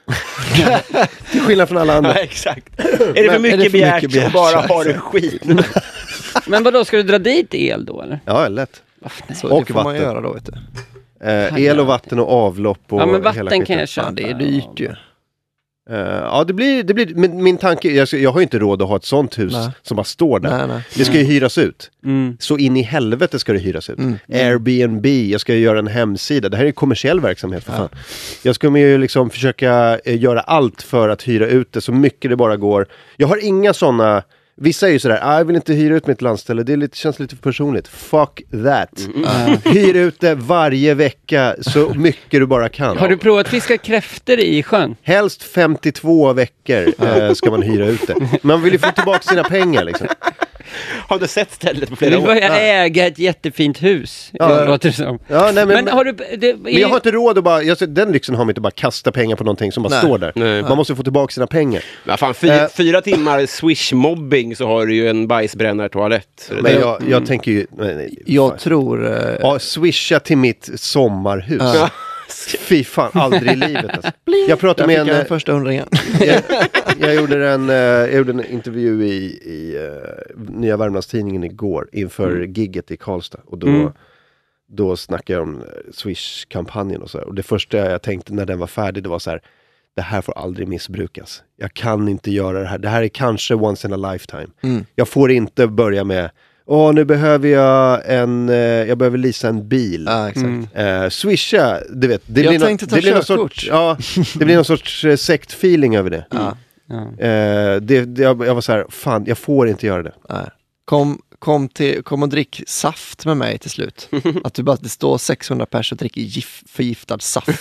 till skillnad från alla Ja, andra. exakt. Är det för mycket för begärt mycket begärt? att bara ha det skit? Men vadå, ska du dra dit el då eller? Ja, lätt. Så Och det får man vatten. göra då, vet du. Eh, el och vatten och avlopp och Ja men hela vatten skiten. kan jag köpa. Fan, det är dyrt ju. Eh, ja, det blir, det blir min, min tanke, jag, ska- jag har ju inte råd att ha ett sånt hus Nej. som bara står där. Nej, nej. Det ska ju hyras ut. Mm. Så in i helvete ska det hyras ut. Mm. Airbnb, jag ska ju göra en hemsida. Det här är ju kommersiell verksamhet för fan. Jag ska ju liksom försöka eh, göra allt för att hyra ut det så mycket det bara går. Jag har inga sådana. Vissa är ju sådär, ah, jag vill inte hyra ut mitt landställe, det är lite, känns lite för personligt. Fuck that. Hyr ut det varje vecka så mycket du bara kan. Har du provat fiska kräftor i sjön? Helst femtiotvå veckor eh, ska man hyra ut det. Man vill ju få tillbaka sina pengar liksom. Har du sett stället på Du flera år? börjar äga ett jättefint hus, Ja. låter det som. Ja, nej, men, Men har du... Det, men jag har inte råd att bara, jag, den lyxen har man inte bara kasta pengar på någonting som bara Nej. står där. Nej. Man måste få tillbaka sina pengar. Ja, fan, fy, Eh. fyra timmar swish-mobbing så har du ju en bajsbrännartoalett. Så det Men där- jag, jag tänker ju, nej, nej, Jag fan. tror... Eh, Ja, swisha till mitt sommarhus. Ja. Fy fan, aldrig i livet alltså. Jag pratade där med fick en, jag eh, den första hundringen. jag, jag, gjorde en, eh, jag gjorde en intervju i, i uh, Nya Värmlandstidningen igår inför gigget i Karlstad. Och då, Mm. då snackade jag om eh, Swish-kampanjen och så här. Och det första jag tänkte när den var färdig, det var så här: det här får aldrig missbrukas. Jag kan inte göra det här. Det här är kanske once in a lifetime. Mm. Jag får inte börja med, åh nu behöver jag en, eh, jag behöver leasa en bil. Ja, exakt. Mm. Eh, swisha, du vet. Det Jag blir nå- tänkte ta det blir någon körkort. sorts, ja, det blir någon sorts eh, sektfeeling över det. Ja, Ja. Eh, det, det jag, jag var så här, fan, jag får inte göra det. nej. Kom, kom, till, kom och drick saft med mig till slut. Att du bara, det står sexhundra pers och dricker gif, förgiftad saft.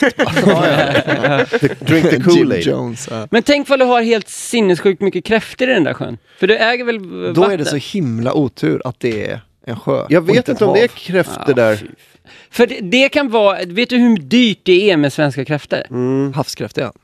Drink the Jim Kool-Aid. Jones. Ja. Men tänk vad du har helt sinnessjukt mycket kräftor i den där sjön. För du äger väl v- Då vatten? är det så himla otur att det är en sjö. Jag och vet ett inte om det är hav. kräftor Ja, där. fy f- För det, det kan vara, vet du hur dyrt det är med svenska kräftor? Mm. Havskräftor, ja.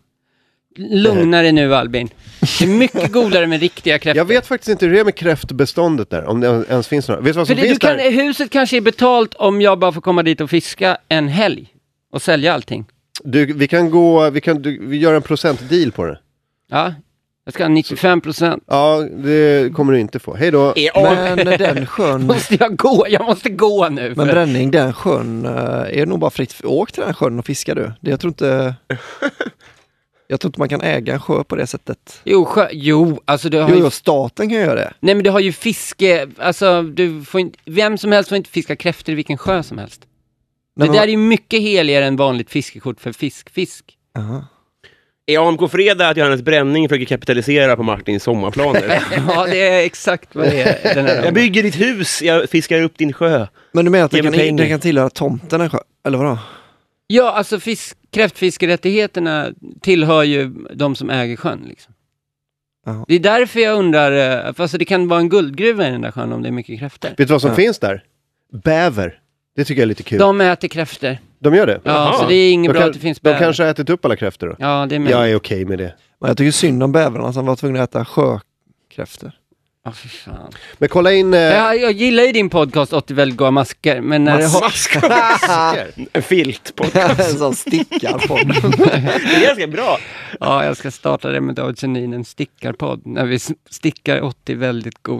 Lugna dig nu Albin. Det är mycket godare med riktiga kräftor. Jag vet faktiskt inte hur det är med kräftbeståndet där, om det ens finns några. Vet du vad För som det, du finns kan, där? huset kanske är betalt om jag bara får komma dit och fiska en helg. Och sälja allting. Du, vi kan gå, vi kan du, vi gör en procentdeal på det. Ja, jag ska ha nittiofem procent. Ja, det kommer du inte få. Hej då. Är av- Men den sjön, Måste jag gå? Jag måste gå nu. men För... Bränning, den sjön eh, är nog bara fritt. Åk till den sjön och fiska du. Det, jag tror inte... Jag tror inte man kan äga en sjö på det sättet. Jo, sjö... jo, alltså du har Jo, ju... jo, staten kan göra det. Nej men du har ju fiske, alltså du får inte... Vem som helst får inte fiska kräftor i vilken sjö som helst. Nej, det men- där är ju mycket heligare än vanligt fiskekort för fisk, fisk. Aha. Är A M K Fredag att Johannes Bränning försöker kapitalisera på Martins sommarplaner? Ja, det är exakt vad det är. Den här Jag bygger ditt hus, jag fiskar upp din sjö. Men du menar att det Ge mig kan, pengar. det kan tillhöra tomten en sjö? Eller vadå? Ja, alltså fisk, kräftfiskerättigheterna tillhör ju de som äger sjön. Liksom. Jaha. Det är därför jag undrar, eh, för alltså det kan vara en guldgruva i den där sjön om det är mycket kräftor. Vet du vad som Ja. finns där? Bäver. Det tycker jag är lite kul. De, De äter kräftor. gör det? Ja, Jaha. så det är inget De, bra kan, att det finns de bäver. kanske har ätit upp alla kräftor då? Ja, det är med. Jag är okej med det. Men jag tycker synd om bävrarna som var tvungna att äta sjökräftor. Ja, för fan. Men kolla in... Eh, Jag, jag gillar ju din podcast åttio väldigt goda masker, men när det har... En filt på. En sån stickarpodd. Det är ganska bra. Ja, jag ska starta det med David Sundin, en stickarpodd. När vi s- stickar åttio väldigt goda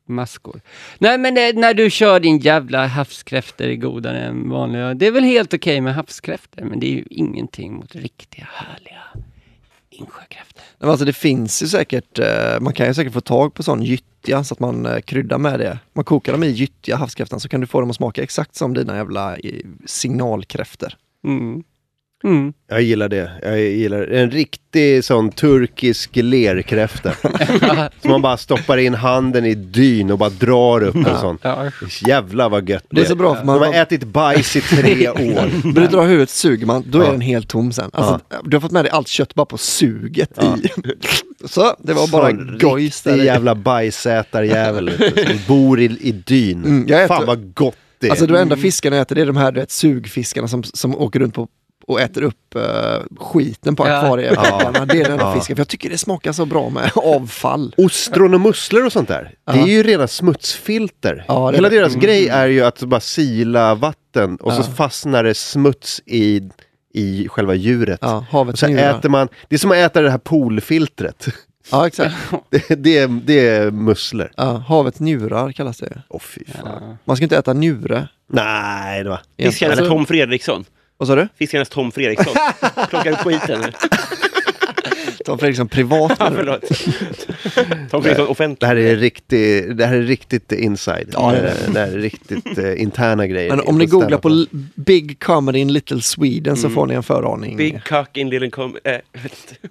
maskor. Nej, men det, när du kör din jävla havskräfter är godare än vanliga. Det är väl helt okej med havskräfter, men det är ju ingenting mot riktiga härliga insjökräfter. Men alltså det finns ju säkert, eh, man kan ju säkert få tag på sån gyttja så att man eh, kryddar med det. Man kokar dem i gyttja, havskräftan, så kan du få dem att smaka exakt som dina jävla eh, signalkräfter. Mm. Mm. Jag gillar det. Jag gillar en riktig sån turkisk lerkräfta. Som man bara stoppar in handen i dyn och bara drar upp en sån. Ja. Jävlar vad gött Det är så bra för man man har ätit bajs i tre år. När du drar huvudet suger man, då Ja. är den helt tom sen. Alltså, du har fått med dig allt kött bara på suget Ja. i. Så, det var bara Sån gojs där. riktig i. jävla bajsätarjävel. Som bor i, i dyn. Mm, jag äter- Fan vad gott det är. Alltså de enda fiskarna jag äter, det är de här du vet, sugfiskarna som, som åker runt på och äter upp uh, skiten på Ja. akvarieväggarna. Det är den enda Ja. fisken. För jag tycker det smakar så bra med avfall. Ostron och musslor och sånt där. Det Ja. är ju rena smutsfilter. Ja, det är Hela det. deras Mm. grej är ju att bara sila vatten och så Ja. fastnar det smuts i, i själva djuret. Ja, Och havets så njurar. äter man, det är som att äta det här poolfiltret. Ja, exakt. Det, det, är, det är musslor. Ja, havets njurar kallas det. Mm. Åh fy fan. Ja. Man ska inte äta njure. Nej, det var... Fiskarnas Alltså- Tom Fredriksson. Vad sa du? Fiskarnas Tom Fredriksson. Plockar upp skiten. Tom Fredriksson privat. Ja, förlåt. Tom Fredriksson Det offentlig. här är riktigt, det här är riktigt inside. Ja, det är det, det här är riktigt eh, interna grejer. Men om ni På googlar på stand-up. L- Big Comedy in Little Sweden så får ni en föraning. Big cock in little com... Äh, jag vet inte.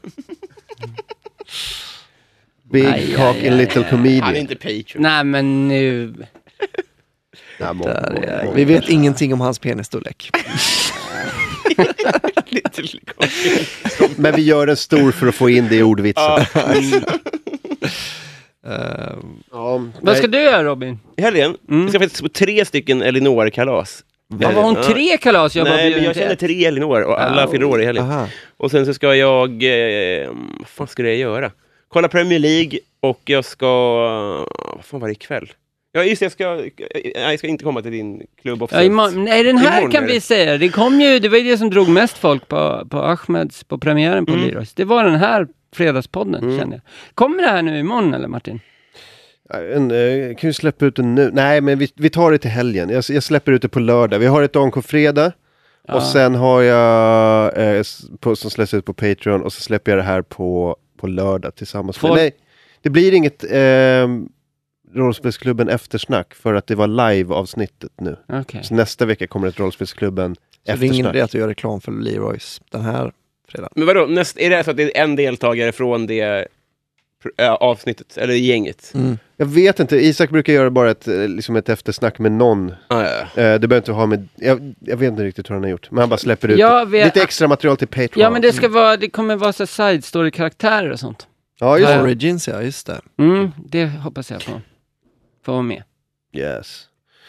Big Aj, cock aj, in aj, little aj. comedian. Han är inte Patreon. Nej, men nu... Ja, må- Där må- är, må- vi vet ingenting om hans penisstorlek. Little cock. Men vi gör en stor för att få in det i ordvitsen. Ja. Ehm, Ja, Vad ska nej. du göra, Robin? I helgen Mm. ska jag faktiskt på tre stycken Elinor-kalas. Ja, var hon Ja. tre kalas? Jag var Nej, men bjuden jag till känner ett. tre Elinor och alla Ja. fyller år i helgen. aha. Och sen så ska jag... Eh, vad fan ska jag göra? Kolla Premier League och jag ska... Vad fan var det ikväll? Ja, just det, jag ska... Nej, jag ska inte komma till din klubb Ja, imorgon, nej, den här Imorgon kan är vi det. säga. Det kom ju, det var ju det som drog mest folk på, på Ahmeds, på premiären på Mm. Leroys. Det var den här fredagspodden, Mm. kände jag. Kommer det här nu imorgon, eller Martin? En, eh, kan vi släppa ut den nu? Nej, men vi, vi tar det till helgen. Jag, jag släpper ut det på lördag. Vi har ett A N K-fredag. Ja. Och sen har jag eh, s- på, som släpps ut på Patreon. Och så släpper jag det här på, på lördag tillsammans Får- med... Nej, det blir inget eh, Rollspelsklubben eftersnack. För att det var live-avsnittet nu. Okej. Så nästa vecka kommer ett Rollspelsklubben Så det är ingen eftersnack. idé att du gör reklam för Leroys den här fredagen. Men vadå, näst, är det så att det är en deltagare från det äh, avsnittet, eller gänget? Mm. Jag vet inte, Isak brukar göra bara ett, eh, liksom ett eftersnack med någon. Ah, ja, ja. Eh, det behöver inte ha med... Jag, jag vet inte riktigt hur han har gjort. Men han bara släpper ut Jag vet- lite extra material till Patreon. Ja, men det ska vara, det kommer vara så side story-karaktärer och sånt. Ja, just det. Origins, ja, just det. Mm, det hoppas jag på. Får vara med. Yes.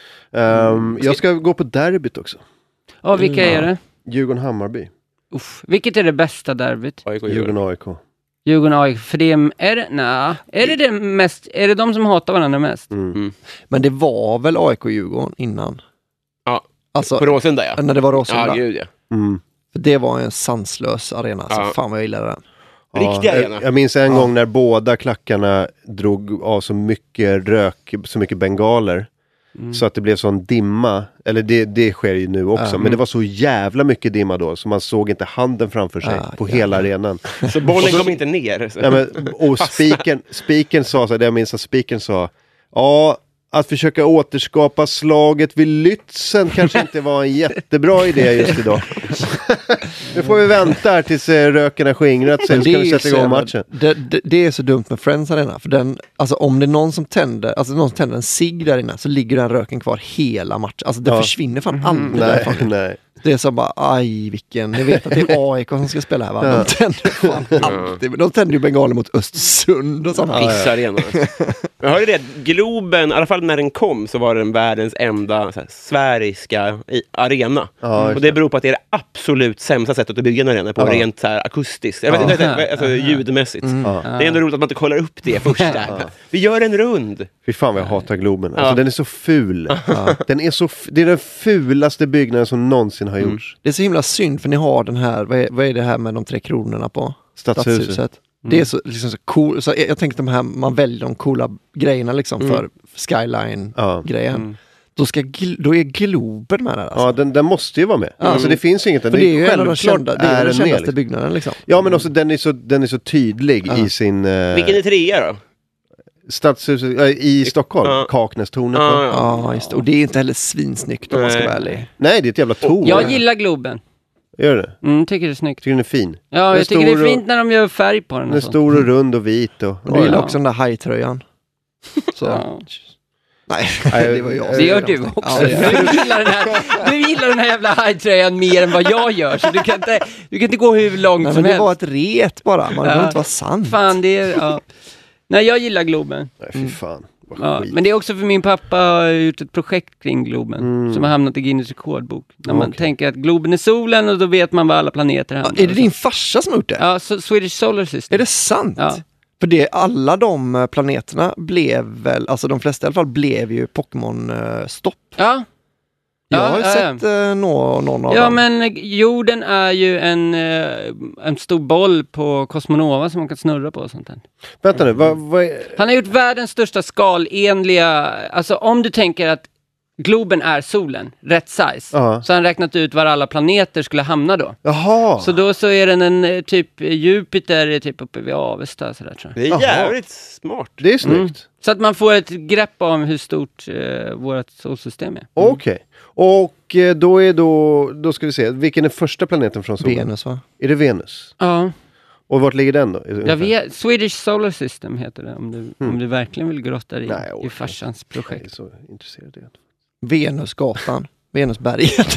Um, jag ska gå på derbyt också. Ja, vilka är det? Djurgården-Hammarby. Uff. Vilket är det bästa derbyt? A I K Djurgården. Djurgården-A I K. Djurgården A I K, för det är, är det, nej, är det det mest, är det de som hatar varandra mest? Mm. Men det var väl A I K-Djurgården innan? Ja, Alltså, på Råsunda, ja. när det var Råsunda. Ja, gud, ja. Mm. För det var en sanslös arena. Så Ja. fan vad jag gillade den. Riktiga jag, arena. jag minns en Ja. gång när båda klackarna drog av så mycket rök, så mycket bengaler. Mm. Så att det blev sån dimma. Eller det, det sker ju nu också. Ja. Men det var så jävla mycket dimma då. Så man såg inte handen framför sig Ah, på jävlar. hela arenan. Så bollen kom inte ner. Så. Nej, men, och spiken, spiken sa så här, det jag minns att spiken sa, ja, att försöka återskapa slaget vid Lützen kanske inte var en jättebra idé just idag. Nu får vi vänta här tills eh, röken har skingrat sig, så ska vi sätta så igång jävla- matchen. Det, det, det är så dumt med Friends Arena. För den, alltså om det är någon som tänder, alltså någon som tänder en cigg där inne så ligger den röken kvar hela matchen. Alltså det Ja. försvinner fan aldrig Nej, därifrån. nej. Det är så bara, aj vilken, ni vet att det är A I K som ska spela här va? Ja. De tänder fan alltid. De tänder ju bengaler mot Östersund och sånt. Pissarena. Jag hörde det, Globen, i alla fall när den kom så var den världens enda så här, sfäriska i, arena. Ja, och det beror på att det är det absolut sämsta sättet att bygga en arena på, Ja. rent så här, akustiskt. Jag vet Ja. inte, alltså, ljudmässigt. Ja. Det är ändå roligt att man inte kollar upp det först där. Vi gör en rund. Fy fan vad jag hatar Globen. Alltså, Ja. den är så ful. Den är så f- det är den fulaste byggnaden som någonsin har gjorts. Det är så himla synd för ni har den här, vad är, vad är det här med de tre kronorna på? Stadshuset. Det är så, liksom så cool, så jag, jag tänker de här, man väljer de coola grejerna liksom för, skyline-grejen. Ja. Mm. Då, ska, gl- då är Globen med där alltså. Ja, den, den måste ju vara med. Mm. Alltså det finns ju inget. För det är ju en av de självklart kända, det är är den den med, kändaste liksom. byggnaden liksom. Ja, men också den är så, den är så tydlig Ja. i sin... Eh, Vilken är trea då? Stadshuset äh, i Stockholm. Ja. Kaknästornet. Ja, va? ja. Ja, just det. Och det är inte heller svinsnyggt om man ska Nej. vara ärlig. Nej, det är ett jävla torn. Jag gillar Globen. Gör det? Mm, tycker det är snyggt. Tycker den är fin? Ja, Den är jag tycker det är stor och- fint när de gör färg på den. Den är Och sånt. stor och rund och vit. Och, Och du gillar Ja. också den där hajtröjan. Så. Ja. Nej, Nej, det var jag. Det gör du också. Ja, det gör jag. Du, gillar den här, du gillar den här jävla hajtröjan mer än vad jag gör. Så du kan inte, du kan inte gå hur långt Nej, som men det helst. var ett ret bara. Man Ja. behöver inte vara sant. Fan, det är... Ja. Nej, jag gillar Globen. Nej, fy fan. Vad Ja, skit. men det är också för min pappa har gjort ett projekt kring Globen. Mm. Som har hamnat i Guinness rekordbok. När man Okej. tänker att Globen är solen och då vet man var alla planeter Ja, hamnar. är det din farsa som har gjort det? Ja, så Swedish Solar System. Är det sant? Ja. För det, alla de planeterna blev väl, alltså de flesta i alla fall blev ju Pokémon-stopp. Ja. Jag Ja, har ja, sett eh, nå, någon av Ja, dem. men jorden är ju en, eh, en stor boll på Cosmonova som man kan snurra på och sånt där. Vänta nu, vad, vad är... Han har gjort världens största skalenliga, alltså om du tänker att Globen är solen, rätt size, Ja. så har han räknat ut var alla planeter skulle hamna då. Jaha! Så då så är den en eh, typ Jupiter är typ uppe vid Avesta sådär tror jag. Det är Jaha. jävligt smart. Det är snyggt. Så att man får ett grepp om hur stort eh, vårt solsystem är. Okej. Och eh, då är då, då ska vi se, vilken är första planeten från solen? Venus va? Är det Venus? Ja, Och vart ligger den då? jag vet, Swedish Solar System heter det om du, om du verkligen vill grotta i, Nej, jag orkar i farsans Jag är projekt. så intresserad av det. Venusgatan. Venusberget.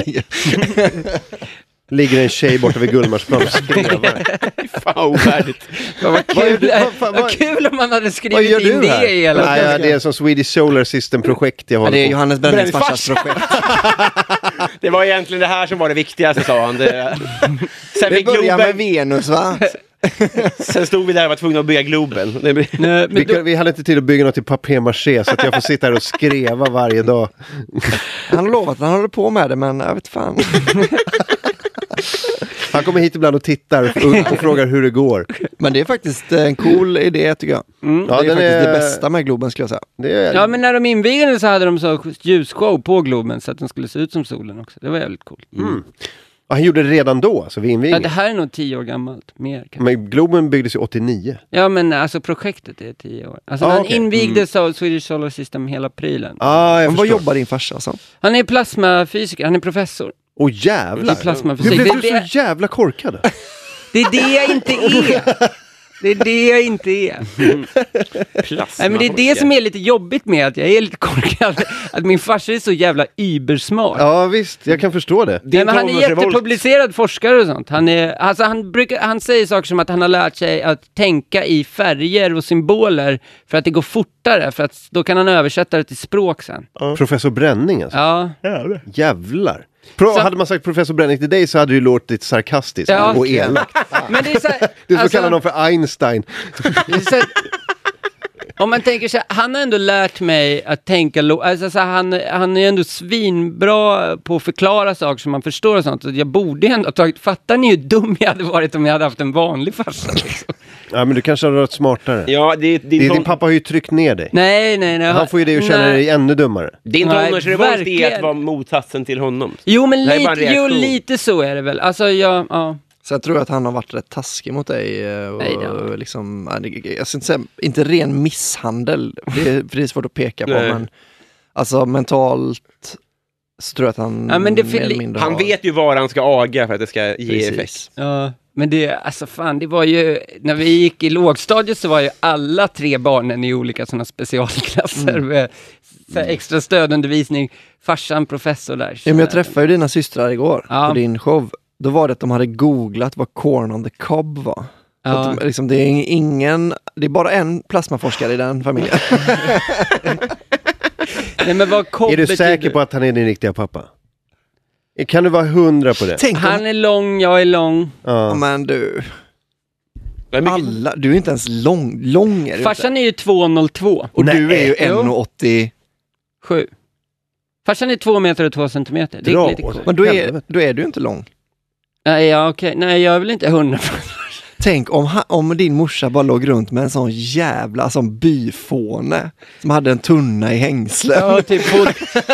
Ligger en tjej borta vid Gullmarsplan och skrevar. Fan ovärdigt. Vad Vad gör kul, du? Vad fan, vad vad- kul om man hade Vad skrivit gör in du det här? i hela Nej, ja, det är som Swedish Solar System-projekt jag Ja, håller det är på. Johannes Brännings Brännings farsas projekt. Det var egentligen det här som var det viktigaste, sa han. Det... Sen, Vi fick börjar med Globen... Venus va? Sen stod vi där och var tvungna att bygga Globen. Det blir... Nej, Vi, men då, kan- vi hade inte tid att bygga något i papier-maché så att jag får sitta här och skreva varje dag. Han har lovat att han håller på med det men jag vet fan. Han kommer hit ibland och tittar och, och frågar hur det går. Men det är faktiskt en cool idé tycker jag. mm. Ja, det är den faktiskt är- det bästa med Globen skulle jag säga. Det är, Ja, men när de invigde så hade de så ljusshow på Globen så att den skulle se ut som solen också. Det var jävligt coolt. mm. Ja, han gjorde det redan då, alltså vid Ja, invigningen. det här är nog tio år gammalt, mer kanske. Men Globen byggdes ju åttionio. Ja, men alltså projektet är tio år. Alltså Ah, när han okej. invigdes av Swedish Solar System hela prylen. Ah, jag Men vad förstår. jobbar din farsa alltså? Han är plasmafysiker, han är professor Åh i jävlar! plasmafysik. Hur Det, blev är du det, så jävla korkad? det är det jag inte är. Det är det jag inte är. Nej, men det är det som är lite jobbigt med att jag är lite korkad. Att min farsa är så jävla übersmart. Ja visst, jag kan förstå det. Nej, men han är tonårsrevolt. jättepublicerad forskare och sånt. Han, är, alltså han, brukar, han säger saker som att han har lärt sig att tänka i färger och symboler för att det går fortare, för att då kan han översätta det till språk sen. Professor Bränning alltså. Ja, Jävlar. Pro, Så- hade man sagt professor Bränning till dig så hade det ju låtit sarkastiskt Ja. och elakt. men det är så här, Du får alltså, kalla honom för Einstein. det är så här, om man tänker så här, han har ändå lärt mig att tänka, lo- alltså så här, han, han är ändå svinbra på att förklara saker som man förstår och sånt. Så jag borde ändå ha tagit, fattar ni hur dum jag hade varit om jag hade haft en vanlig farsa liksom. Ja men du kanske hade varit smartare. Ja, det, din, Din, ton... din pappa har ju tryckt ner dig. Nej, nej, nej. Han får ju dig att känna nej. dig ännu dummare. din Nej, tonårsrevolt är verkligen. att vara motsatsen till honom. Jo, men Det här är bara en lite, jo, reaktion. lite så är det väl. Alltså, jag, ja. Så jag tror att han har varit rätt taskig mot dig. eh, Och Nej då. liksom, ja, det- jag ska inte säga, inte ren misshandel, det är, för det är svårt att peka på, Nej. men alltså mentalt så tror jag att han Ja, men det mer fyll- eller mindre Han har- vet ju var han ska aga för att det ska ge Precis. effekt. Ja, men det, alltså fan, det var ju, när vi gick i lågstadiet så var ju alla tre barnen i olika sådana specialklasser Mm. med så här extra stödundervisning, farsan professor där. Ja, men jag träffade ju dina systrar igår Ja. på din show. Då var det att de hade googlat vad corn on the cob var. Så Ja. att de, liksom, det är ingen, det är bara en plasmaforskare i den familjen. Nej, men vad kobb Är du betyder- säker på att han är din riktiga pappa? Kan du vara hundra på det? Tänk om, Han är lång, jag är lång. Ja. men du, Men mycket... alla, du är inte ens lång, lång är du inte. Farsan är ju två noll två. Och du Nej. är ju Jo. en åttio. Sju. Farsan är två meter och två centimeter. Det Dra är lite åt coolt. Men då är, Helvete. då är du inte lång. Nej, ja, okej. Nej, jag är väl inte hundra. Tänk om, ha, om din morsa bara låg runt med en sån jävla sån byfåne som hade en tunna i hängslen. Ja, typ bod...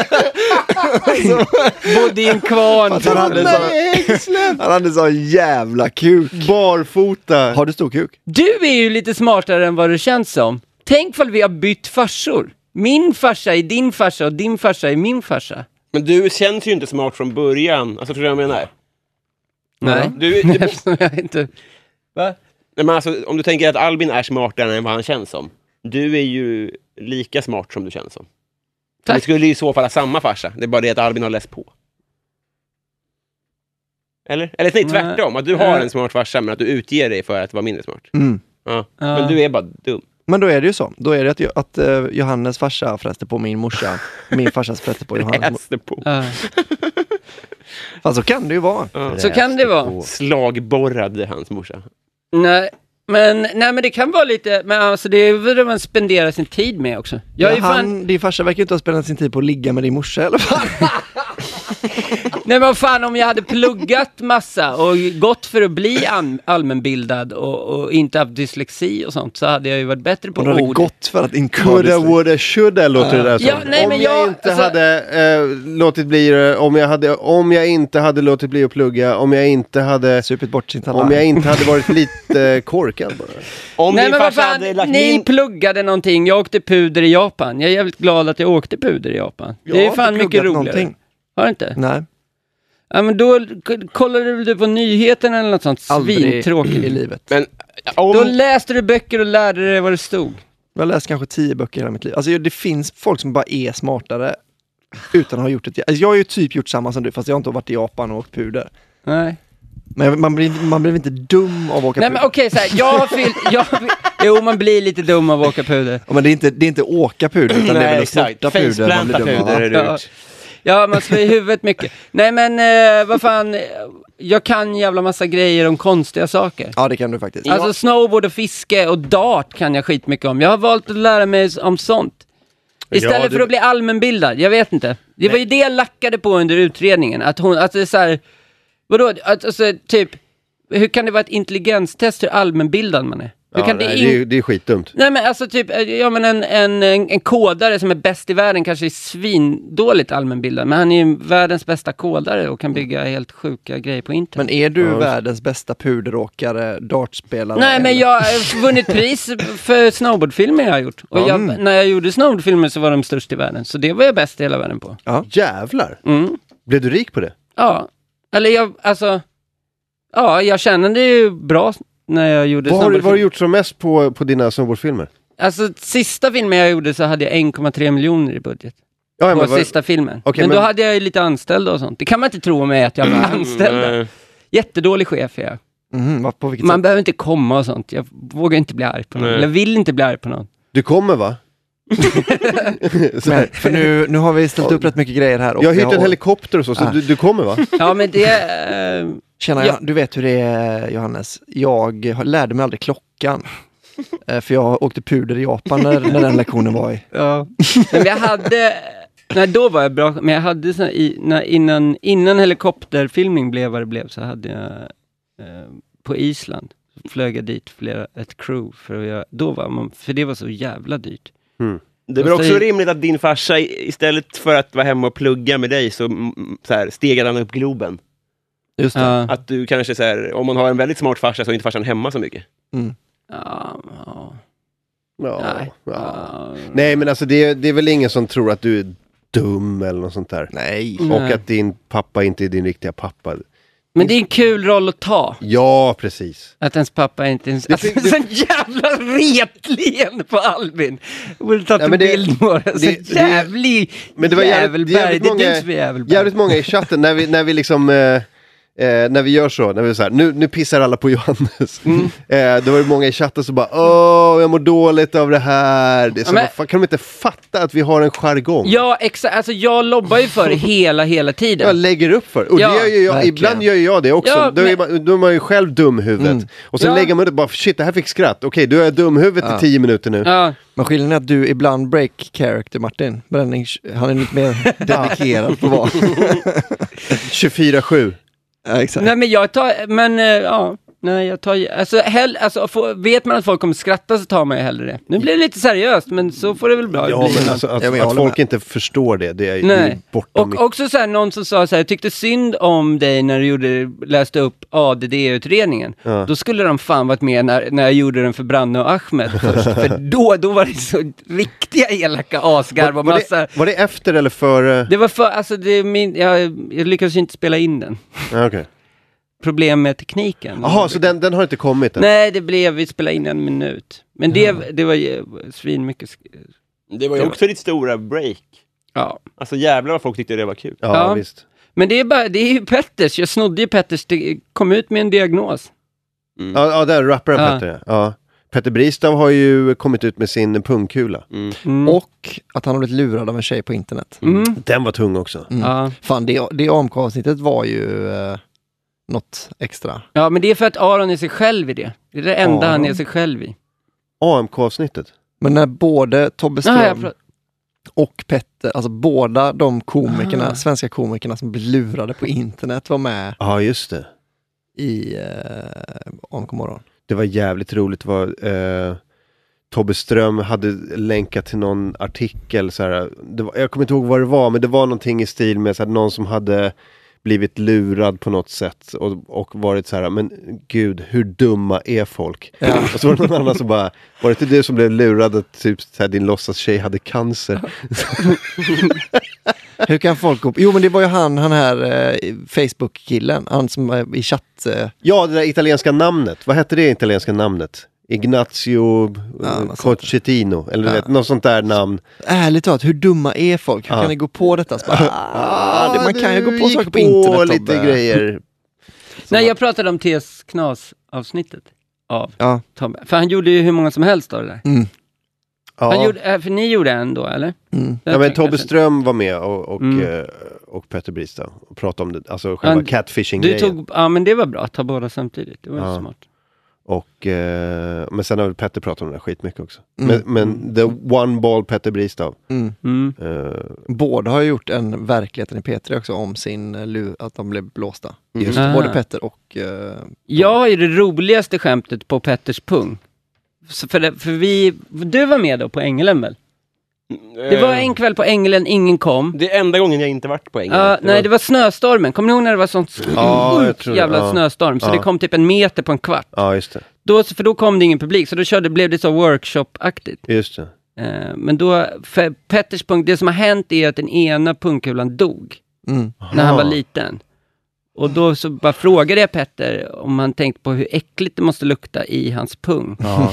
bodde i en kvarn. Han hade, så, han hade sån jävla kuk. Barfota. Har du stor kuk? Du är ju lite smartare än vad det känns som. Tänk om vi har bytt farsor. Min farsa är din farsa och din farsa är min farsa. Men du känns ju inte smart från början. Alltså, förstår du vad jag menar? Nej. Du, du, Eftersom jag inte... Va? Nej, men alltså, om du tänker att Albin är smartare än vad han känns som. Du är ju lika smart som du känns som. Tack. Det skulle ju i så fall ha samma farsa. Det är bara det att Albin har läst på. Eller? Eller nej, tvärtom. Att du har en smart farsa men att du utger dig för att vara mindre smart. Mm. Ja. Ja. Men du är bara dum. Men då är det ju så. Då är det att, att uh, Johannes farsa fräste på min morsa. Min farsa fräste på Johannes morsa. Läste på. Ja. Fast så kan det ju vara. Ja. Så kan det vara. Slagborrade hans morsa. Nej. Men, nej, men det kan vara lite... Men alltså det är vad man spenderar sin tid med också. Jag är Ja, fan... han, din farsa verkar inte ha spelat sin tid på att ligga med din morsa i alla fall. Nej men vad fan, om jag hade pluggat massa och gått för att bli an- allmänbildad och, och inte haft dyslexi och sånt, så hade jag ju varit bättre på Och du hade ord. gått för att inte Coulda, woulda, shoulda låter det där som. Ja, nej, om men jag, jag- inte alltså- hade eh, låtit bli det, om jag hade om jag inte hade låtit bli att plugga, om jag inte hade supit bort sin talang. om jag inte hade varit lite korkad bara. Om Nej din men vad farsa fan, hade lagt ni min... pluggade någonting, jag åkte puder i Japan. Jag är jävligt glad att jag åkte puder i Japan. Jag det är har fan inte mycket pluggat roligare. någonting. Har du inte? Nej, Ja men då k- kollade du på nyheterna eller något sånt aldrig svintråkigt. i livet. Men om... Då läste du böcker och lärde dig vad det stod. Jag har läst kanske tio böcker i hela mitt liv. Alltså det finns folk som bara är smartare utan att ha gjort ett... Alltså, jag har ju typ gjort samma som du, fast jag har inte varit i Japan och åkt puder. Nej. Men man blir, man blir inte dum av att åka Nej puder. men okej så här, jag har fyllt... Jag, jo man blir lite dum av att åka puder. Ja, men det är inte, det är inte åka puder, utan det är Nej, väl att exakt. snorta puder man blir Faceplanta dum av. puder är du Ja. gjort. Ja, man slår i huvudet mycket. Nej men, eh, vad fan, jag kan jävla massa grejer om konstiga saker. Ja, det kan du faktiskt. Alltså snowboard och fiske och dart kan jag skitmycket om. Jag har valt att lära mig om sånt. Istället Ja, det- för att bli allmänbildad, jag vet inte. Det var ju det jag lackade på under utredningen. Att hon, att det är så här, vadå, att, alltså typ, hur kan det vara ett intelligenstest hur allmänbildad man är? Hur Ja, kan nej, det det, in... är, ju- det är skitdumt. Nej men alltså typ, ja men en, en, en, en kodare som är bäst i världen kanske är svindåligt allmänbildad, men han är ju världens bästa kodare och kan bygga helt sjuka grejer på internet. Men är du Ja. världens bästa puderåkare, dartspelare? Nej men eller? jag har vunnit pris för snowboardfilmer jag har gjort. Och jag, Mm. när jag gjorde snowboardfilmer så var de störst i världen. Så det var jag bäst i hela världen på. Jävlar. Mm. Blev du rik på det? Ja, eller jag, alltså, ja jag kände det ju bra när jag gjorde Vad har, du- vad har du snowboardfilmer. gjort som mest på, på dina snowboardfilmer? Alltså sista filmen jag gjorde så hade jag en komma tre miljoner i budget. Ja, På men, vad- sista filmen. Okej, men, men- då hade jag ju lite anställda och sånt. Det kan man inte tro om mig att jag var anställda. Nej. Jättedålig chef är jag. Mhm, vad- på vilket Man sätt? behöver inte komma och sånt. Jag vågar inte bli arg på någon. Nej. Eller vill inte bli arg på någon. Du kommer va? Så här. Men, för nu, nu har vi ställt upp rätt mycket grejer här. Och Jag har vi hyrt en helikopter och så, så Ah. du, du kommer va? Ja men det... Eh, Tjena, Ja. jag- du vet hur det är, Johannes. Jag har- lärde mig aldrig klockan. Eh, för jag åkte puder i Japan när, när den lektionen var i. ja. Men jag hade... Nej, då var jag bra. Men jag hade så i, när, innan, innan helikopterfilmning blev vad det blev så hade jag eh, på Island flög jag dit flera, ett crew för att göra, då var man, för det var så jävla dyrt. Det är väl Och så också i- rimligt att din farsa i- istället för att vara hemma och plugga med dig så, mm, så här, stegade han upp Globen. Just det. Ja. Att du kanske så här, om man har en väldigt smart farsa så är inte farsan hemma så mycket. Mm. Ja, ja. Ja, Nej. ja. Ja. Nej men alltså det, det är väl ingen som tror att du är dum eller något sånt där. Nej. Nej. Och att din pappa inte är din riktiga pappa. Men det är en kul roll att ta. Ja, precis. Att ens pappa inte ens... Det Alltså, fin- det- sån jävla retlen på Albin. Jag borde tagit Ja, en men det- bild på det. Så det- det- jävlig Men det var jävligt, jävelberg. jävligt Det är många, du som är jävelberg. jävligt många i chatten när vi, när vi liksom eh, eh, när vi gör så, när vi så här, nu, nu pissar alla på Johannes. Mm. Eh, då var det många i chatten som bara, åh, jag mår dåligt av det här. Det är så, Ja, men- vad fan, kan de inte fatta att vi har en jargong? Ja, exakt. Alltså jag lobbar ju för det hela, hela tiden. Jag lägger upp för. Och Ja, det gör ju jag, verkligen. ibland gör ju jag det också. Ja, då, är men- man, då är man ju själv dum i huvudet. Mm. Och sen Ja. lägger man upp bara, shit det här fick skratt. Okej, då är jag dum i huvudet Ja. i tio minuter nu. Ja. Men skillnaden är att du ibland break character, Martin. Bränning, han är lite mer dedikerad på vad. tjugofyra sju. Ja, exakt. Nej men jag tar, men eh, ja. Nej, jag tar ju, alltså, hell, alltså få, vet man att folk kommer skratta så tar man ju hellre det. Nu blir det lite seriöst, men så får det väl bra Ja, bli. men alltså, att, Ja, men jag att håller folk med. inte förstår det, det är ju Nej. bortom Och också så här, någon som sa så här, jag tyckte synd om dig när du gjorde, läste upp A D D-utredningen. Ja. Då skulle de fan varit med när, när jag gjorde den för Branne och Ahmed först. För då, då var det så riktiga elaka asgarv Var, och var, massa... det, var det efter eller före? Det var för, alltså det är min, jag, jag lyckades inte spela in den. Ja, okej. Problem med tekniken. Jaha, så den, den har inte kommit än? Nej, det blev, vi spelade in en minut. Men det, det var ju svin mycket. sk- Det var ju också ditt stora break. Ja. Alltså jävlar vad folk tyckte det var kul. Ja, Ja. visst. Men det är bara, det är ju Petters, jag snodde ju Petters, det kom ut med en diagnos. Mm. Ja, ja där rapparen Ja. Petter. Ja. Petter Bristav har ju kommit ut med sin pungkula. Mm. Mm. Och att han har blivit lurad av en tjej på internet. Mm. Den var tung också. Mm. Ja. Fan, det, det A M K-avsnittet var ju eh, något extra. ja, men det är för att Aron är sig själv i det. Det är det enda Aron? han är sig själv i. A M K-avsnittet. Men när både Tobbe Ström Ah, jag pratar- och Petter, alltså båda de komikerna, Ah. svenska komikerna som blev lurade på internet var med Ja, just det. i eh, A M K morgon. Det var jävligt roligt. Det var, eh, Tobbe Ström hade länkat till någon artikel. Så här, det var, jag kommer inte ihåg vad det var, men det var någonting i stil med så här, någon som hade blivit lurad på något sätt och, och varit så här, men gud, hur dumma är folk? Ja. Och så var det någon annan som bara, var det inte du som blev lurad att typ, så här, din låtsas tjej hade cancer? Hur kan folk gå... Jo, men det var ju han, han här eh, Facebook-killen, han som eh, i chatt... Eh, Ja, det där italienska namnet. Vad hette det italienska namnet? Ignazio Ja, eh, något sånt. Cochettino, eller Ja. vet, något sånt där namn. ärligt talat, hur dumma är folk? Hur Ja. kan ni gå på detta? Så bara, ah, det, man kan ju du gå på gick saker på internet. lite Tobbe. grejer. Nej, jag pratade om T S Knas-avsnittet av Ja. Tobbe. För han gjorde ju hur många som helst av det där. Mm. Han Ja. gjorde, äh, för ni gjorde en då, eller? Mm. Ja, men Tobbe Ström var med och, och, Mm. eh, och Petter Bristav och pratade om det, alltså själva Ja, catfishing-grejen. Du tog, ja men det var bra, ta båda samtidigt. Det var Ja. ju smart. Och, eh, men sen har väl Petter pratat om det där skitmycket också. Mm. Men, men the one ball Petter Bristav. Mm. Mm. Eh, Båda har gjort en verkligheten i P tre också om sin eh, lu- att de blev blåsta. Just Ah. både Petter och... Eh, Jag har ju det roligaste skämtet på Petters pung. Så för, det, för vi, du var med då på Ängelen väl? Det var en kväll på Ängelen, ingen kom. Det är enda gången jag inte varit på England. Ja, nej, det var snöstormen. Kommer ni ihåg när det var sånt Ja, jag sjukt tror- jävla ja. snöstorm? Så Ja. det kom typ en meter på en kvart. ja, just det. Då, för då kom det ingen publik, så då körde, blev det så workshop-aktigt. Just det. Eh, men då, för Petters pung, det som har hänt är att den ena pungkulan dog mm. när han var Aha. liten. Och då så bara frågade jag Petter om han tänkte på hur äckligt det måste lukta i hans pung. Ja.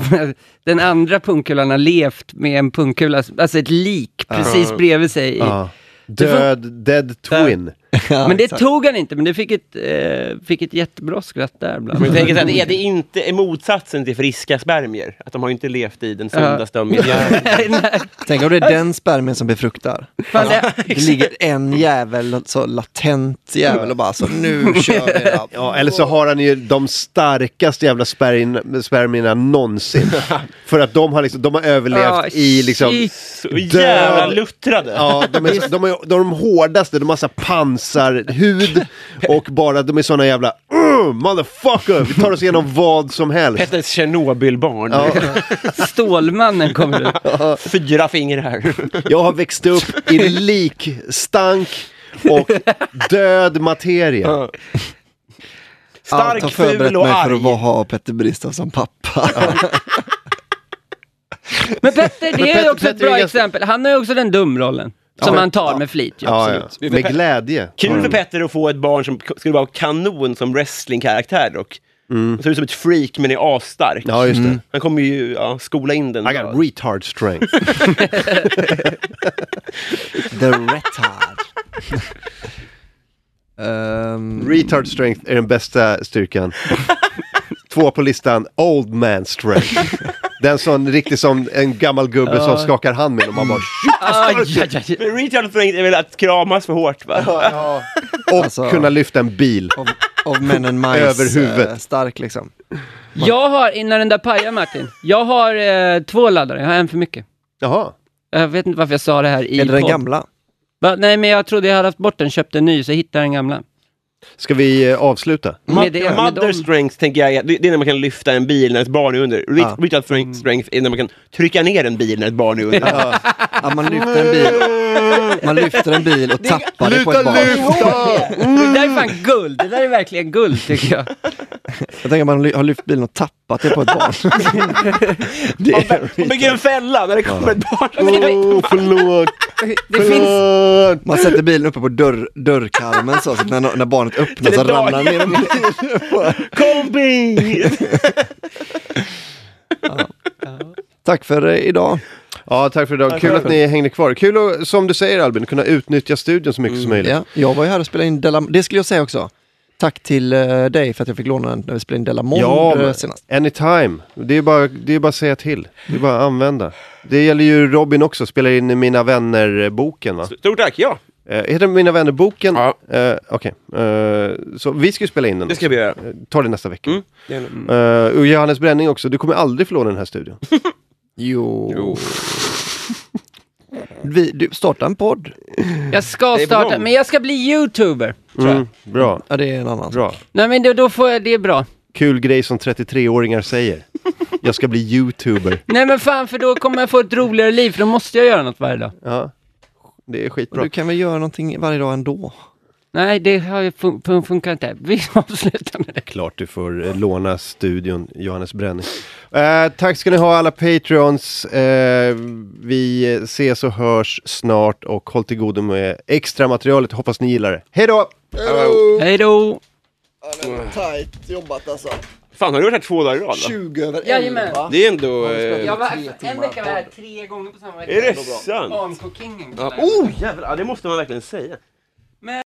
Den andra pungkulan har levt med en pungkula, alltså ett lik precis bredvid sig. Ja. Död, dead twin. Men det tog han inte, men det fick ett, eh, fick ett jättebra skratt där bland Men jag tänker så att är det inte är motsatsen till friska spermier? Att de har ju inte levt i den sundaste av miljöer. Nej, Tänk om det är den spermien som befruktar. fan, det, Det ligger en jävel, så latent jävel och bara så nu kör vi. Ja. Ja, eller så har han ju de starkaste jävla spermierna, spermierna någonsin. För att de har, liksom, de har överlevt Ah, i liksom... shit. Så jävla luttrade. Ja, de är, de är, de är de hårdaste, de har massa pansarhud och bara de är såna jävla uh, motherfucker, vi tar oss igenom vad som helst. Petters Tjernobylbarn. Ja, Stålmannen kommer ut. Fyra fingrar. jag har växt upp i likstank och död materia. Allt Stark, har förberett ful och mig för arg. att vara- ha Petter Bristav som pappa. Men Petter, det är Petter- också ett Petter är bra ganska- exempel. Han har ju också den dumrollen. Som Ja. han tar med flit. Ja. Ja, ja. absolut. Med glädje. Kul för Petter att få ett barn som k- skulle vara kanon som wrestlingkaraktär och mm. ser ut som ett freak men är asstark. Ja, just det. Han kommer ju ja, skola in den. I got retard strength. The retard. um, Retard strength är den bästa styrkan. Två på listan, old man strength. Den som riktigt som en gammal gubbe som skakar hand med och man bara shit. Aj, aj, aj. Men retard strength är väl att kramas för hårt va? Och Alltså- kunna lyfta en bil. av, av Men and Mice Över huvudet. eh, stark liksom. Jag har, innan den där pajar Martin, jag har eh, två laddare, jag har en för mycket. Jaha. Jag vet inte varför jag sa det här i Är det den podd. gamla? Va? Nej, men jag trodde jag hade haft bort den, köpte en ny, så jag hittade den gamla. Ska vi eh, avsluta? Med det- med Mother dem- strength tänker jag, är- det det är när man kan lyfta en bil när ett barn är under. Rich, Ja. Richard strength, strength är när man kan trycka ner en bil när ett barn är under. Ja, man lyfter en bil, man lyfter en bil och tappar det på ett barn. Det där är fan guld, det där är verkligen guld tycker jag. Jag tänker att man ly- har lyft bilen och tappat det på ett barn. Det är Man bygger en fälla när det kommer ett barn. Åh, förlåt! Det finns, förlåt. Man sätter bilen uppe på dörr, dörrkarmen så, så att när, när barnet öppnar så Det är ramlar dag. ner en bil. Kompis! Tack för eh, idag. Ja, tack för idag. Kul att ni hängde kvar. Kul att, som du säger Albin, kunna utnyttja studion så mycket som möjligt. Ja, jag var ju här och spelade in Della, det skulle jag säga också. Tack till eh, dig för att jag fick låna den när vi spelade in Della Monde Ja, eh, men senast. anytime. Det är bara det är bara att säga till. Det är bara att använda. Det gäller ju Robin också, spelar in Mina vänner-boken va? Stort tack, ja. Eh, heter det Mina vänner-boken? Ja. Eh, Okej. Eh, så vi ska ju spela in den. Det ska vi göra. Eh, Ta det nästa vecka. Mm. Gärna. Eh, och Johannes Bränning också. Du kommer aldrig få låna den här studion. Jo. Jo. Vi, du, starta en podd. jag ska Det är på starta, gång. men jag ska bli YouTuber. Tror jag. Mm, bra. Ja, det är en annan. Bra. Nej men då, då får jag, det är bra. Kul grej som trettiotre-åringar säger. Jag ska bli YouTuber. Nej men fan, för då kommer jag få ett roligare liv, för då måste jag göra något varje dag. Ja. Det är skitbra. Du kan väl göra någonting varje dag ändå? Nej, det har ju fun- fun- funkar inte. Vi avslutar med det. Klart du får eh, låna studion, Johannes Bränning. Eh, tack ska ni ha alla Patreons. Eh, vi ses och hörs snart och håll till godo med extra materialet. Hoppas ni gillar det. Hej då! Hej då! Tajt jobbat alltså. Fan, har du varit här två dagar i rad? va? tjugo över Jajamän. Det är ändå... Eh, Jag var, Tre en timmar vecka var jag här tre gånger på samma vecka. är det sant? A M K-kingen. Ja. Oh, jävlar. Ja, det måste man verkligen säga.